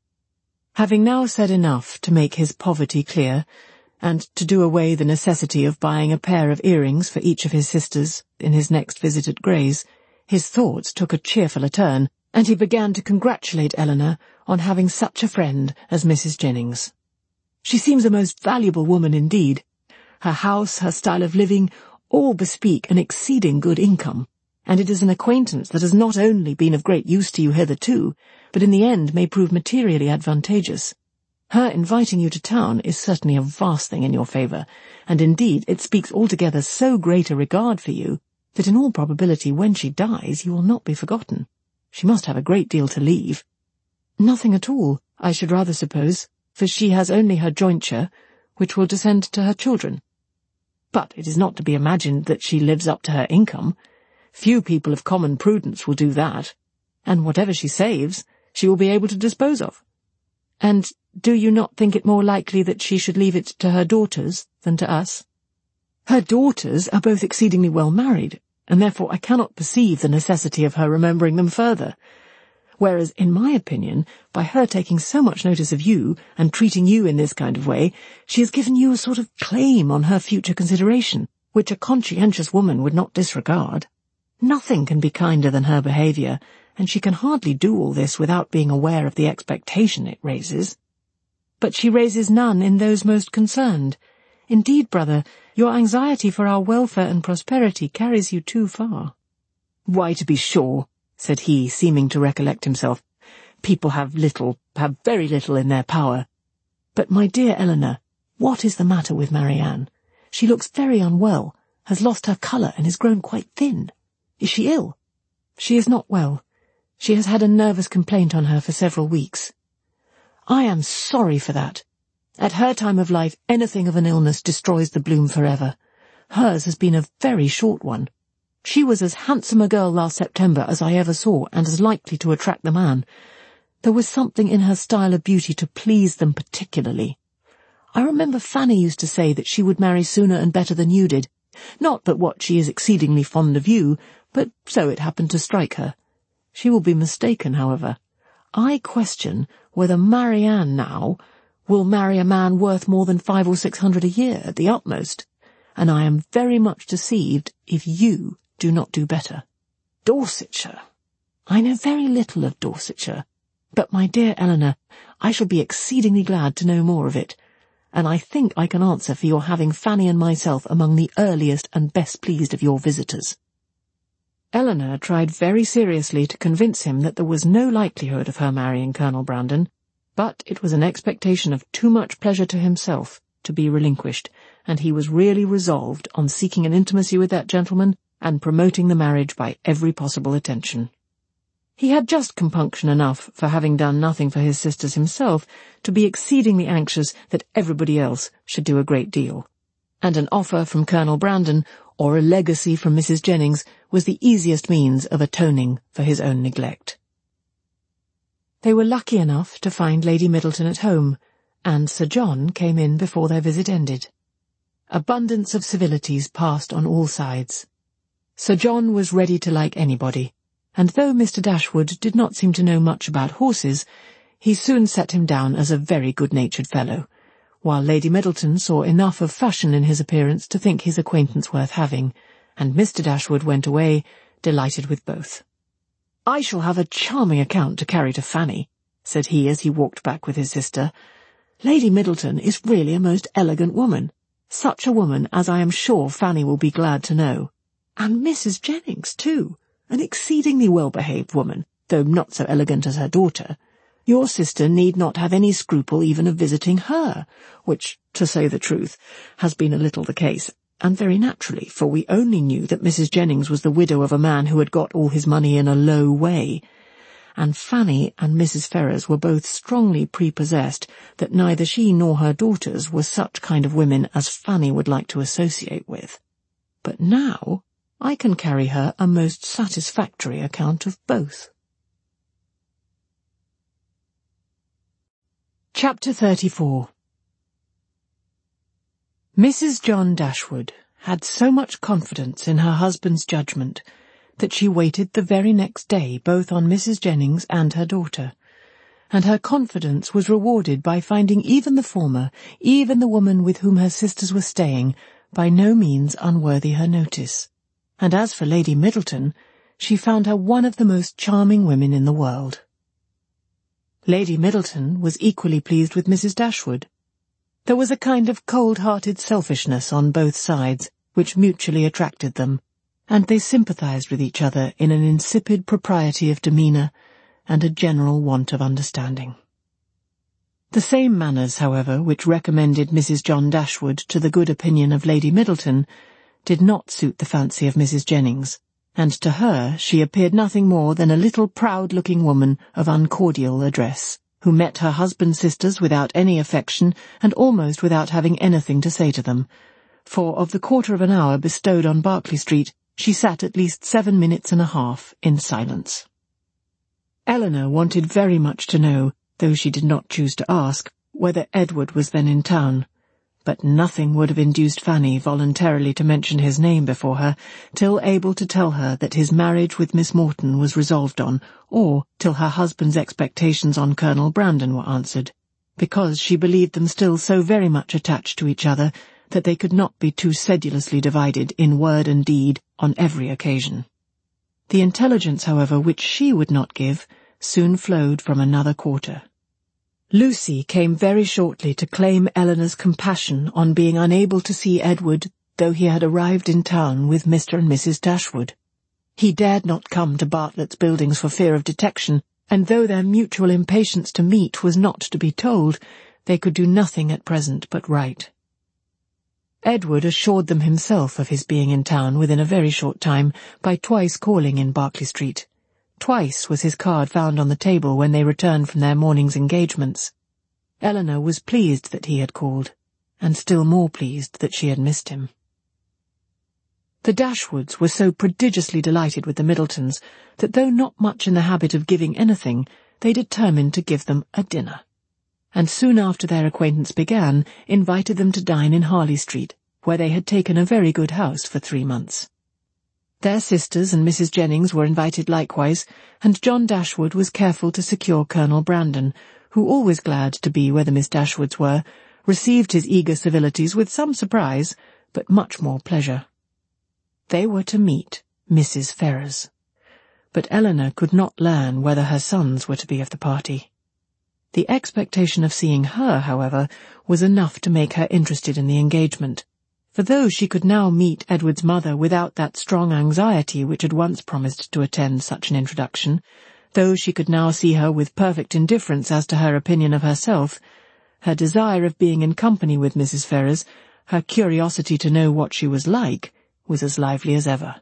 Having now said enough to make his poverty clear, and to do away the necessity of buying a pair of earrings for each of his sisters in his next visit at Gray's, his thoughts took a cheerfuller turn, and he began to congratulate Eleanor on having such a friend as Mrs. Jennings. "She seems a most valuable woman indeed. Her house, her style of living, all bespeak an exceeding good income, and it is an acquaintance that has not only been of great use to you hitherto, but in the end may prove materially advantageous. Her inviting you to town is certainly a vast thing in your favour, and indeed it speaks altogether so great a regard for you, that in all probability when she dies you will not be forgotten. She must have a great deal to leave." "Nothing at all. I should rather suppose, for she has only her jointure, which will descend to her children. But it is not to be imagined that she lives up to her income. Few people of common prudence will do that, and whatever she saves, she will be able to dispose of. And do you not think it more likely that she should leave it to her daughters than to us? Her daughters are both exceedingly well married, and therefore I cannot perceive the necessity of her remembering them further. Whereas, in my opinion, by her taking so much notice of you, and treating you in this kind of way, she has given you a sort of claim on her future consideration, which a conscientious woman would not disregard. Nothing can be kinder than her behaviour, and she can hardly do all this without being aware of the expectation it raises. But she raises none in those most concerned. Indeed, brother, your anxiety for our welfare and prosperity carries you too far. Why, to be sure, said he, seeming to recollect himself, people have very little in their power. But, my dear Eleanor, what is the matter with Marianne? She looks very unwell, has lost her colour and is grown quite thin. Is she ill? She is not well. She has had a nervous complaint on her for several weeks. I am sorry for that. At her time of life, anything of an illness destroys the bloom forever. Hers has been a very short one. She was as handsome a girl last September as I ever saw, and as likely to attract the man. There was something in her style of beauty to please them particularly. I remember Fanny used to say that she would marry sooner and better than you did. Not but what she is exceedingly fond of you, but so it happened to strike her. She will be mistaken, however. I question whether Marianne now will marry a man worth more than 500 or 600 a year at the utmost, and I am very much deceived if you do not do better. Dorsetshire. I know very little of Dorsetshire, but, my dear Eleanor, I shall be exceedingly glad to know more of it, and I think I can answer for your having Fanny and myself among the earliest and best pleased of your visitors. Eleanor tried very seriously to convince him that there was no likelihood of her marrying Colonel Brandon, but it was an expectation of too much pleasure to himself to be relinquished, and he was really resolved on seeking an intimacy with that gentleman and promoting the marriage by every possible attention. He had just compunction enough for having done nothing for his sisters himself to be exceedingly anxious that everybody else should do a great deal, and an offer from Colonel Brandon or a legacy from Mrs. Jennings was the easiest means of atoning for his own neglect. They were lucky enough to find Lady Middleton at home, and Sir John came in before their visit ended. Abundance of civilities passed on all sides. Sir John was ready to like anybody, and though Mr. Dashwood did not seem to know much about horses, he soon set him down as a very good-natured fellow, while Lady Middleton saw enough of fashion in his appearance to think his acquaintance worth having, and Mr. Dashwood went away, delighted with both. "I shall have a charming account to carry to Fanny," said he as he walked back with his sister. "Lady Middleton is really a most elegant woman, such a woman as I am sure Fanny will be glad to know. And Mrs. Jennings, too, an exceedingly well-behaved woman, though not so elegant as her daughter. Your sister need not have any scruple even of visiting her, which, to say the truth, has been a little the case, and very naturally, for we only knew that Mrs. Jennings was the widow of a man who had got all his money in a low way, and Fanny and Mrs. Ferrers were both strongly prepossessed that neither she nor her daughters were such kind of women as Fanny would like to associate with. But now I can carry her a most satisfactory account of both." Chapter 34. Mrs. John Dashwood had so much confidence in her husband's judgment that she waited the very next day both on Mrs. Jennings and her daughter, and her confidence was rewarded by finding even the former, even the woman with whom her sisters were staying, by no means unworthy her notice. And as for Lady Middleton, she found her one of the most charming women in the world. Lady Middleton was equally pleased with Mrs. Dashwood. There was a kind of cold-hearted selfishness on both sides, which mutually attracted them, and they sympathized with each other in an insipid propriety of demeanour and a general want of understanding. The same manners, however, which recommended Mrs. John Dashwood to the good opinion of Lady Middleton did not suit the fancy of Mrs. Jennings, and to her she appeared nothing more than a little proud-looking woman of uncordial address, who met her husband's sisters without any affection and almost without having anything to say to them, for of the quarter of an hour bestowed on Berkeley Street, she sat at least 7 minutes and a half in silence. Eleanor wanted very much to know, though she did not choose to ask, whether Edward was then in town, but nothing would have induced Fanny voluntarily to mention his name before her, till able to tell her that his marriage with Miss Morton was resolved on, or till her husband's expectations on Colonel Brandon were answered, because she believed them still so very much attached to each other that they could not be too sedulously divided in word and deed on every occasion. The intelligence, however, which she would not give, soon flowed from another quarter. Lucy came very shortly to claim Eleanor's compassion on being unable to see Edward, though he had arrived in town with Mr. and Mrs. Dashwood. He dared not come to Bartlett's Buildings for fear of detection, and though their mutual impatience to meet was not to be told, they could do nothing at present but write. Edward assured them himself of his being in town within a very short time by twice calling in Berkeley Street. Twice was his card found on the table when they returned from their morning's engagements. Eleanor was pleased that he had called, and still more pleased that she had missed him. The Dashwoods were so prodigiously delighted with the Middletons that though not much in the habit of giving anything, they determined to give them a dinner, and soon after their acquaintance began, invited them to dine in Harley Street, where they had taken a very good house for 3 months. Their sisters and Mrs. Jennings were invited likewise, and John Dashwood was careful to secure Colonel Brandon, who, always glad to be where the Miss Dashwoods were, received his eager civilities with some surprise, but much more pleasure. They were to meet Mrs. Ferrars, but Eleanor could not learn whether her sons were to be of the party. The expectation of seeing her, however, was enough to make her interested in the engagement, for though she could now meet Edward's mother without that strong anxiety which had once promised to attend such an introduction, though she could now see her with perfect indifference as to her opinion of herself, her desire of being in company with Mrs. Ferrars, her curiosity to know what she was like, was as lively as ever.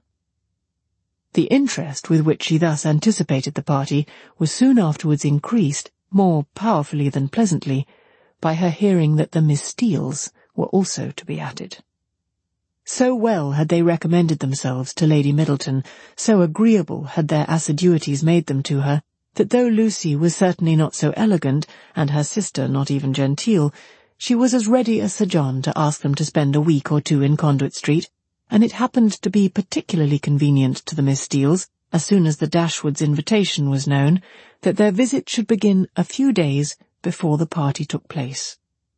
The interest with which she thus anticipated the party was soon afterwards increased, more powerfully than pleasantly, by her hearing that the Miss Steeles were also to be added. So well had they recommended themselves to Lady Middleton, so agreeable had their assiduities made them to her, that though Lucy was certainly not so elegant, and her sister not even genteel, she was as ready as Sir John to ask them to spend a week or 2 in Conduit Street, and it happened to be particularly convenient to the Miss Steeles, as soon as the Dashwoods' invitation was known, that their visit should begin a few days before the party took place.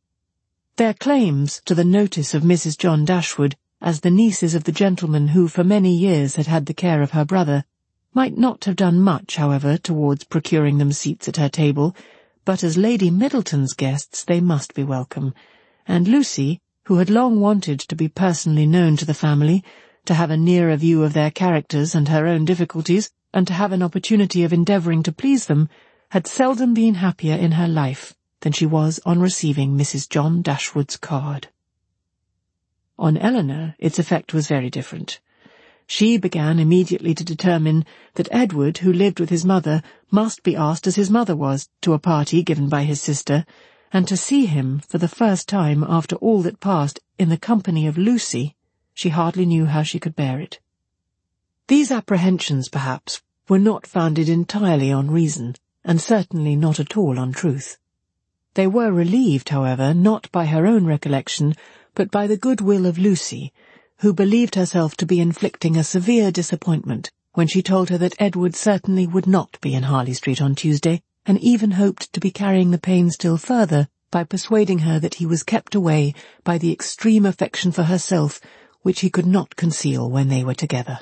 Their claims to the notice of Mrs. John Dashwood, as the nieces of the gentleman who for many years had had the care of her brother, might not have done much, however, towards procuring them seats at her table, but as Lady Middleton's guests they must be welcome, and Lucy, who had long wanted to be personally known to the family, to have a nearer view of their characters and her own difficulties, and to have an opportunity of endeavouring to please them, had seldom been happier in her life than she was on receiving Mrs. John Dashwood's card. On Eleanor its effect was very different. She began immediately to determine that Edward, who lived with his mother, must be asked as his mother was, to a party given by his sister, and to see him for the first time after all that passed in the company of Lucy, she hardly knew how she could bear it. These apprehensions, perhaps, were not founded entirely on reason, and certainly not at all on truth. They were relieved, however, not by her own recollection, but by the good will of Lucy, who believed herself to be inflicting a severe disappointment when she told her that Edward certainly would not be in Harley Street on Tuesday, and even hoped to be carrying the pain still further by persuading her that he was kept away by the extreme affection for herself which he could not conceal when they were together.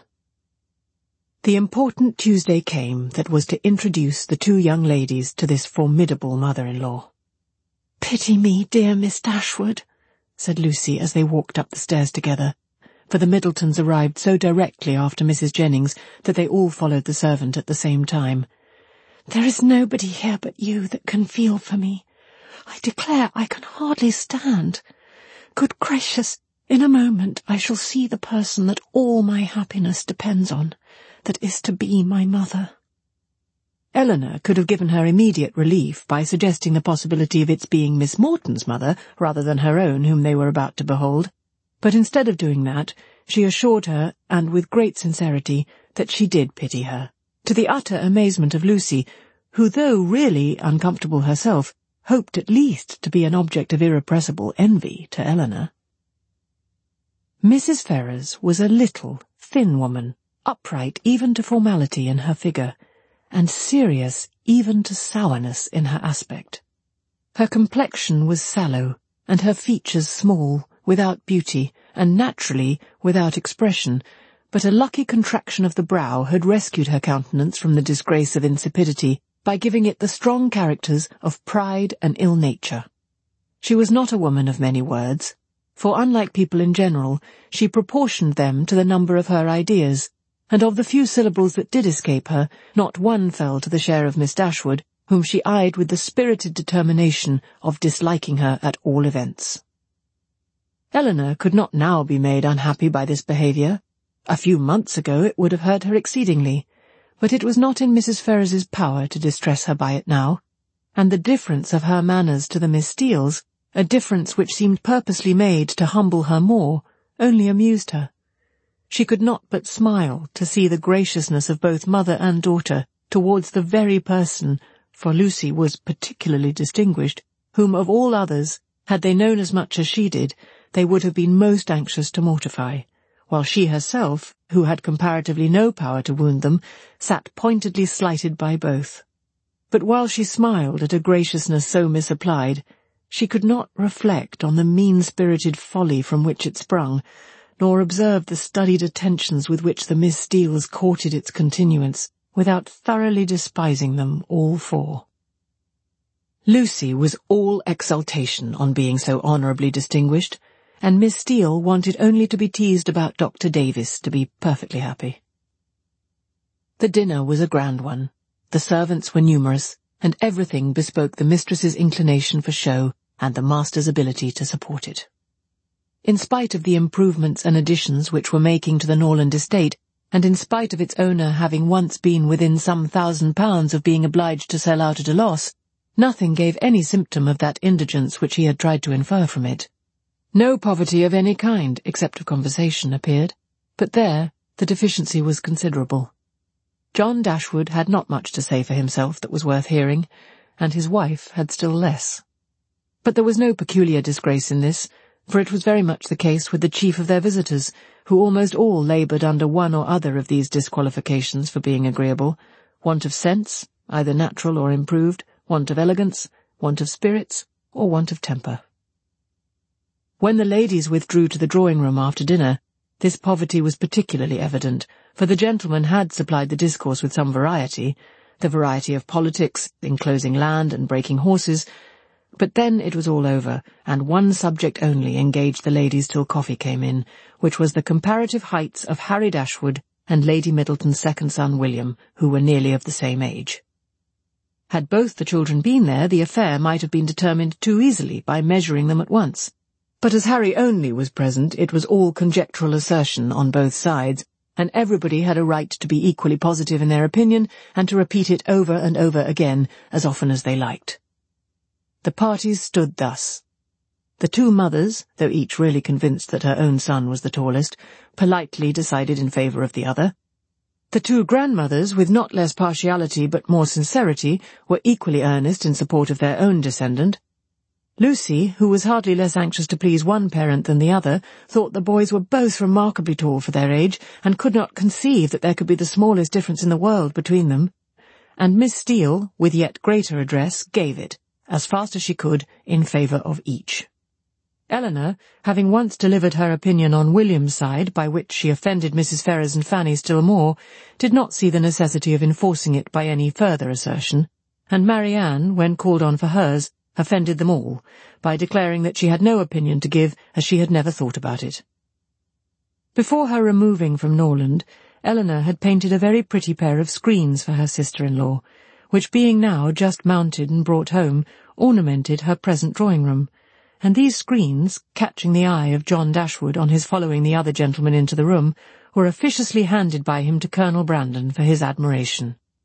The important Tuesday came that was to introduce the 2 young ladies to this formidable mother-in-law. "Pity me, dear Miss Dashwood," said Lucy as they walked up the stairs together, for the Middletons arrived so directly after Mrs. Jennings that they all followed the servant at the same time. "There is nobody here but you that can feel for me. I declare I can hardly stand. Good gracious, in a moment I shall see the person that all my happiness depends on, that is to be my mother." Eleanor could have given her immediate relief by suggesting the possibility of its being Miss Morton's mother rather than her own whom they were about to behold, but instead of doing that, she assured her, and with great sincerity, that she did pity her, to the utter amazement of Lucy, who, though really uncomfortable herself, hoped at least to be an object of irrepressible envy to Eleanor. Mrs. Ferrars was a little, thin woman, upright even to formality in her figure, and serious even to sourness in her aspect. Her complexion was sallow, and her features small, without beauty, and naturally without expression, but a lucky contraction of the brow had rescued her countenance from the disgrace of insipidity by giving it the strong characters of pride and ill nature. She was not a woman of many words, for unlike people in general, she proportioned them to the number of her ideas, and of the few syllables that did escape her, not one fell to the share of Miss Dashwood, whom she eyed with the spirited determination of disliking her at all events. Eleanor could not now be made unhappy by this behaviour. A few months ago it would have hurt her exceedingly, but it was not in Mrs. Ferrars's power to distress her by it now, and the difference of her manners to the Miss Steeles, a difference which seemed purposely made to humble her more, only amused her. She could not but smile to see the graciousness of both mother and daughter towards the very person, for Lucy was particularly distinguished, whom of all others, had they known as much as she did, they would have been most anxious to mortify, while she herself, who had comparatively no power to wound them, sat pointedly slighted by both. But while she smiled at a graciousness so misapplied, she could not reflect on the mean-spirited folly from which it sprung, nor observe the studied attentions with which the Miss Steeles courted its continuance, without thoroughly despising them all four. Lucy was all exultation on being so honourably distinguished, and Miss Steele wanted only to be teased about Dr. Davis to be perfectly happy. The dinner was a grand one. The servants were numerous, and everything bespoke the mistress's inclination for show and the master's ability to support it. In spite of the improvements and additions which were making to the Norland estate, and in spite of its owner having once been within some £1,000 of being obliged to sell out at a loss, nothing gave any symptom of that indigence which he had tried to infer from it. No poverty of any kind, except of conversation, appeared, but there the deficiency was considerable. John Dashwood had not much to say for himself that was worth hearing, and his wife had still less. But there was no peculiar disgrace in this, for it was very much the case with the chief of their visitors, who almost all laboured under one or other of these disqualifications for being agreeable: want of sense, either natural or improved, want of elegance, want of spirits, or want of temper. When the ladies withdrew to the drawing-room after dinner, this poverty was particularly evident, for the gentlemen had supplied the discourse with some variety, the variety of politics, enclosing land and breaking horses, but then it was all over, and one subject only engaged the ladies till coffee came in, which was the comparative heights of Harry Dashwood and Lady Middleton's second son William, who were nearly of the same age. Had both the children been there, the affair might have been determined too easily by measuring them at once. But as Harry only was present, it was all conjectural assertion on both sides, and everybody had a right to be equally positive in their opinion, and to repeat it over and over again as often as they liked. The parties stood thus. The two mothers, though each really convinced that her own son was the tallest, politely decided in favour of the other. The two grandmothers, with not less partiality but more sincerity, were equally earnest in support of their own descendant. Lucy, who was hardly less anxious to please one parent than the other, thought the boys were both remarkably tall for their age, and could not conceive that there could be the smallest difference in the world between them. And Miss Steele, with yet greater address, gave it, as fast as she could, in favour of each. Eleanor, having once delivered her opinion on William's side, by which she offended Mrs. Ferrars and Fanny still more, did not see the necessity of enforcing it by any further assertion, and Marianne, when called on for hers, offended them all, by declaring that she had no opinion to give, as she had never thought about it. Before her removing from Norland, Eleanor had painted a very pretty pair of screens for her sister-in-law, which being now just mounted and brought home, ornamented her present drawing-room, and these screens, catching the eye of John Dashwood on his following the other gentlemen into the room, were officiously handed by him to Colonel Brandon for his admiration.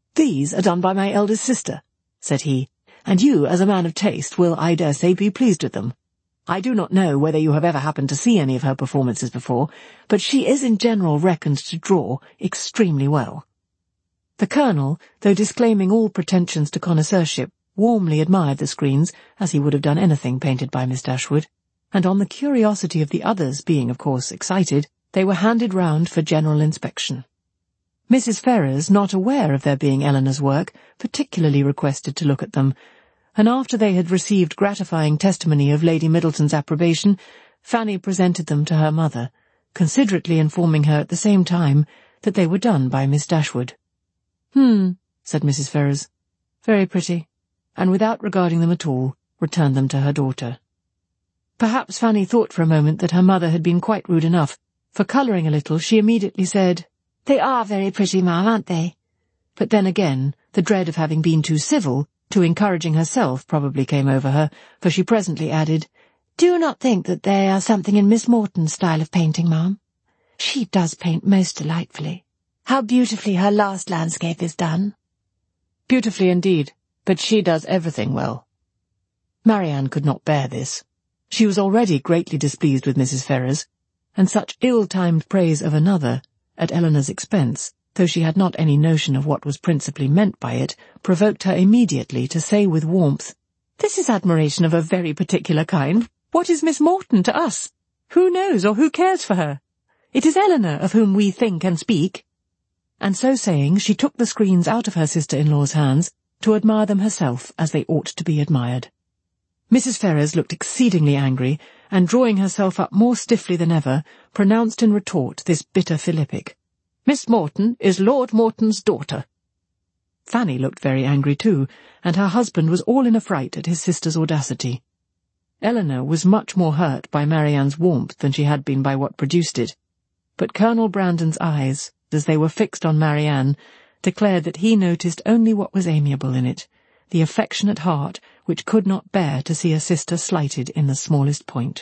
"These are done by my eldest sister," said he, "and you, as a man of taste, will, I dare say, be pleased with them. I do not know whether you have ever happened to see any of her performances before, but she is in general reckoned to draw extremely well." The Colonel, though disclaiming all pretensions to connoisseurship, warmly admired the screens, as he would have done anything painted by Miss Dashwood, and on the curiosity of the others being, of course, excited, they were handed round for general inspection. Mrs. Ferrers, not aware of their being Eleanor's work, particularly requested to look at them, and after they had received gratifying testimony of Lady Middleton's approbation, Fanny presented them to her mother, considerately informing her at the same time that they were done by Miss Dashwood. Said Mrs. Ferrers. "Very pretty," and without regarding them at all, returned them to her daughter. Perhaps Fanny thought for a moment that her mother had been quite rude enough, for colouring a little she immediately said, "They are very pretty, ma'am, aren't they?" But then again, the dread of having been too civil, too encouraging herself, probably came over her, for she presently added, "Do you not think that they are something in Miss Morton's style of painting, ma'am? She does paint most delightfully. How beautifully her last landscape is done." "Beautifully indeed, but she does everything well." Marianne could not bear this. She was already greatly displeased with Mrs. Ferrers, and such ill-timed praise of another, at Eleanor's expense, though she had not any notion of what was principally meant by it, provoked her immediately to say with warmth, "This is admiration of a very particular kind. What is Miss Morton to us? Who knows or who cares for her? It is Eleanor of whom we think and speak." And so saying, she took the screens out of her sister-in-law's hands to admire them herself as they ought to be admired. Mrs. Ferrers looked exceedingly angry, and drawing herself up more stiffly than ever, pronounced in retort this bitter philippic, "Miss Morton is Lord Morton's daughter." Fanny looked very angry too, and her husband was all in a fright at his sister's audacity. Eleanor was much more hurt by Marianne's warmth than she had been by what produced it, but Colonel Brandon's eyes, as they were fixed on Marianne, declared that he noticed only what was amiable in it, the affectionate heart which could not bear to see a sister slighted in the smallest point.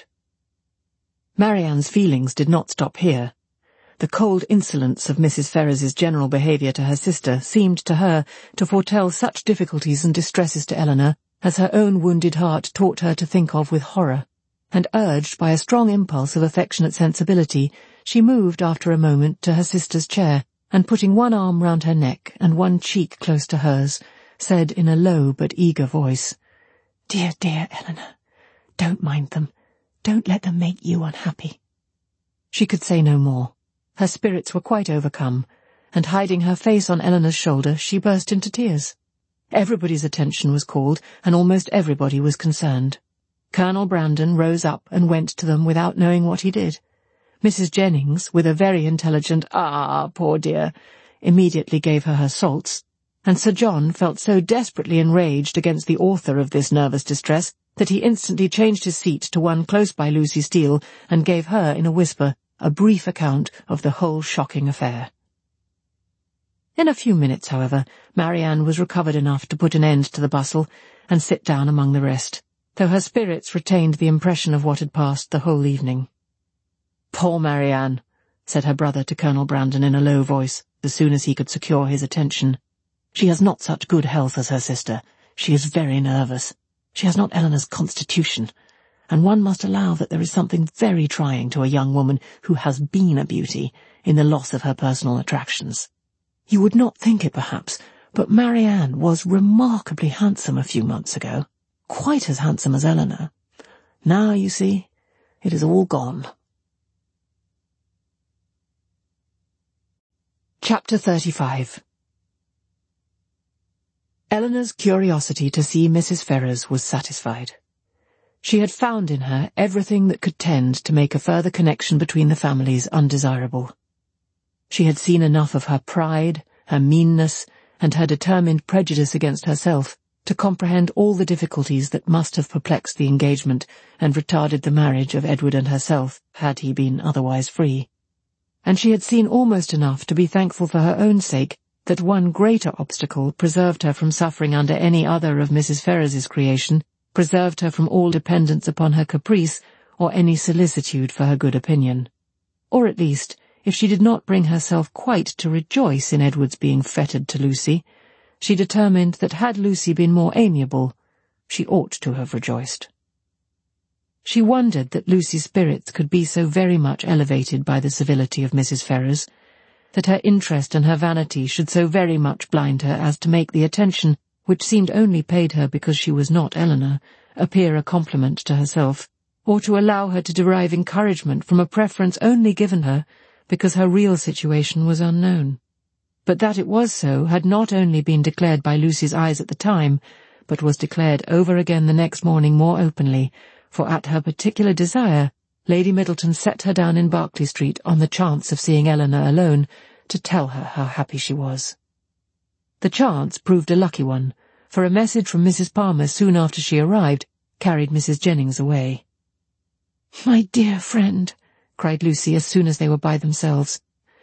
Marianne's feelings did not stop here. The cold insolence of Mrs. Ferrers's general behaviour to her sister seemed to her to foretell such difficulties and distresses to Eleanor as her own wounded heart taught her to think of with horror, and urged by a strong impulse of affectionate sensibility, she moved after a moment to her sister's chair, and putting one arm round her neck and one cheek close to hers, said in a low but eager voice, "Dear, dear Eleanor, don't mind them. Don't let them make you unhappy." She could say no more. Her spirits were quite overcome, and hiding her face on Eleanor's shoulder, she burst into tears. Everybody's attention was called, and almost everybody was concerned. Colonel Brandon rose up and went to them without knowing what he did. Mrs. Jennings, with a very intelligent "Ah, poor dear," immediately gave her salts, and Sir John felt so desperately enraged against the author of this nervous distress that he instantly changed his seat to one close by Lucy Steele and gave her, in a whisper, a brief account of the whole shocking affair. In a few minutes, however, Marianne was recovered enough to put an end to the bustle and sit down among the rest, though her spirits retained the impression of what had passed the whole evening. "Poor Marianne," said her brother to Colonel Brandon in a low voice, as soon as he could secure his attention. "She has not such good health as her sister. She is very nervous. She has not Eleanor's constitution, and one must allow that there is something very trying to a young woman who has been a beauty in the loss of her personal attractions. You would not think it, perhaps, but Marianne was remarkably handsome a few months ago, quite as handsome as Eleanor. Now, you see, it is all gone." Chapter 35. Eleanor's curiosity to see Mrs. Ferrers was satisfied. She had found in her everything that could tend to make a further connection between the families undesirable. She had seen enough of her pride, her meanness, and her determined prejudice against herself to comprehend all the difficulties that must have perplexed the engagement and retarded the marriage of Edward and herself, had he been otherwise free. And she had seen almost enough to be thankful for her own sake that one greater obstacle preserved her from suffering under any other of Mrs. Ferrers's creation, preserved her from all dependence upon her caprice or any solicitude for her good opinion. Or at least, if she did not bring herself quite to rejoice in Edward's being fettered to Lucy, she determined that had Lucy been more amiable, she ought to have rejoiced. She wondered that Lucy's spirits could be so very much elevated by the civility of Mrs. Ferrers, that her interest and her vanity should so very much blind her as to make the attention, which seemed only paid her because she was not Eleanor, appear a compliment to herself, or to allow her to derive encouragement from a preference only given her because her real situation was unknown. But that it was so had not only been declared by Lucy's eyes at the time, but was declared over again the next morning more openly, for at her particular desire, Lady Middleton set her down in Berkeley Street on the chance of seeing Eleanor alone, to tell her how happy she was. The chance proved a lucky one, for a message from Mrs. Palmer soon after she arrived carried Mrs. Jennings away. "My dear friend," cried Lucy as soon as they were by themselves,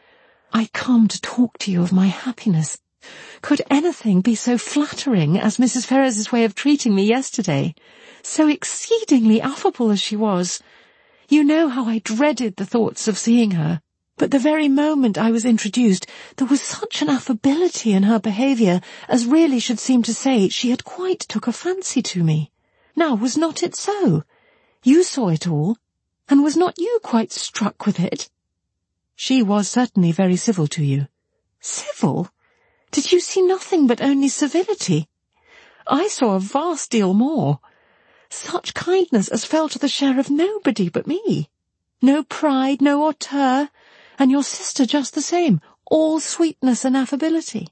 "I come to talk to you of my happiness. Could anything be so flattering as Mrs. Ferrers's way of treating me yesterday? So exceedingly affable as she was. You know how I dreaded the thoughts of seeing her, but the very moment I was introduced there was such an affability in her behaviour as really should seem to say she had quite took a fancy to me. Now, was not it so? You saw it all, and was not you quite struck with it?" "She was certainly very civil to you." "Civil? Did you see nothing but only civility? I saw a vast deal more. Such kindness as fell to the share of nobody but me. No pride, no hauteur, and your sister just the same, all sweetness and affability."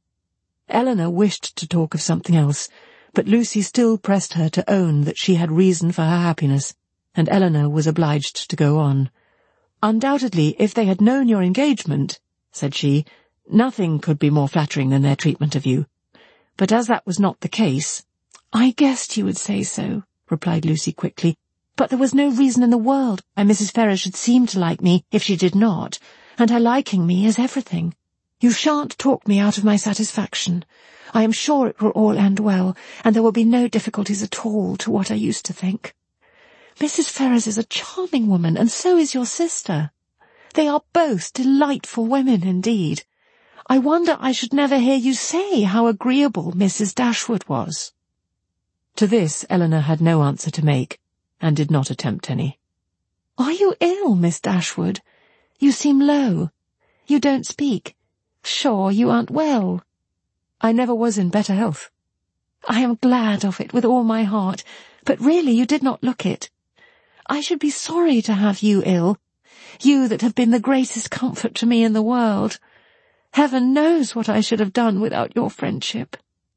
Eleanor wished to talk of something else, but Lucy still pressed her to own that she had reason for her happiness, and Eleanor was obliged to go on. "Undoubtedly, if they had known your engagement," said she, "nothing could be more flattering than their treatment of you. But as that was not the case—" "I guessed you would say so," replied Lucy quickly, "but there was no reason in the world why Mrs. Ferrers should seem to like me if she did not, and her liking me is everything. You shan't talk me out of my satisfaction. I am sure it will all end well, and there will be no difficulties at all to what I used to think. Mrs. Ferrers is a charming woman, and so is your sister. They are both delightful women indeed. I wonder I should never hear you say how agreeable Mrs. Dashwood was." To this Eleanor had no answer to make, and did not attempt any. "Are you ill, Miss Dashwood? You seem low. You don't speak. Sure you aren't well?" "I never was in better health." "I am glad of it with all my heart, but really you did not look it. I should be sorry to have you ill, you that have been the greatest comfort to me in the world. Heaven knows what I should have done without your friendship."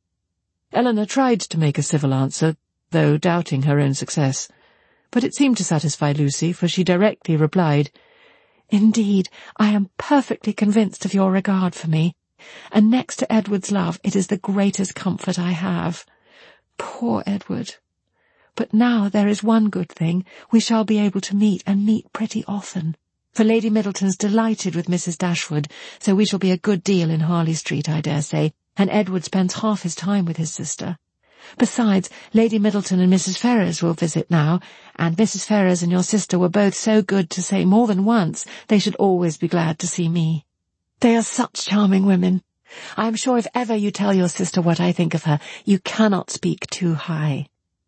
Eleanor tried to make a civil answer, though doubting her own success, but it seemed to satisfy Lucy, for she directly replied, "Indeed, I am perfectly convinced of your regard for me, and next to Edward's love it is the greatest comfort I have. Poor Edward! But now there is one good thing, we shall be able to meet, and meet pretty often, for Lady Middleton's delighted with Mrs. Dashwood, so we shall be a good deal in Harley Street, I dare say, and Edward spends half his time with his sister. Besides, Lady Middleton and Mrs. Ferrers will visit now, and Mrs. Ferrers and your sister were both so good to say more than once they should always be glad to see me. They are such charming women. I am sure if ever you tell your sister what I think of her, you cannot speak too high."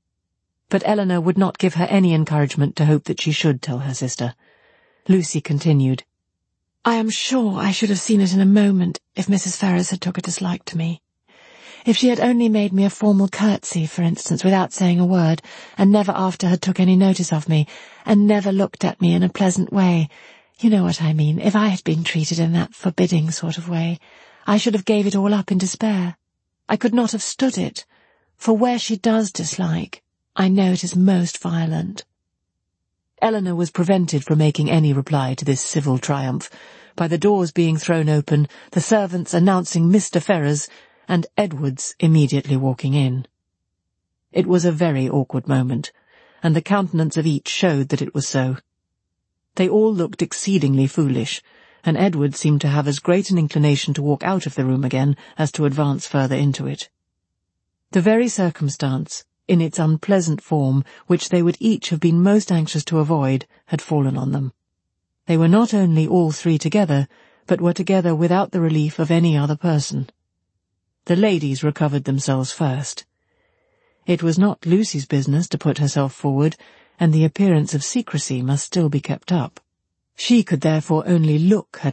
But Eleanor would not give her any encouragement to hope that she should tell her sister. Lucy continued, "I am sure I should have seen it in a moment if Mrs. Ferrers had took a dislike to me. If she had only made me a formal curtsy, for instance, without saying a word, and never after had took any notice of me, and never looked at me in a pleasant way, you know what I mean, if I had been treated in that forbidding sort of way, I should have gave it all up in despair. I could not have stood it, for where she does dislike, I know it is most violent." Eleanor was prevented from making any reply to this civil triumph by the doors being thrown open, the servants announcing Mr. Ferrers, and Edwards immediately walking in. It was a very awkward moment, and the countenance of each showed that it was so. They all looked exceedingly foolish, and Edward seemed to have as great an inclination to walk out of the room again as to advance further into it. The very circumstance, in its unpleasant form, which they would each have been most anxious to avoid, had fallen on them. They were not only all three together, but were together without the relief of any other person. The ladies recovered themselves first. It was not Lucy's business to put herself forward, and the appearance of secrecy must still be kept up. She could therefore only look her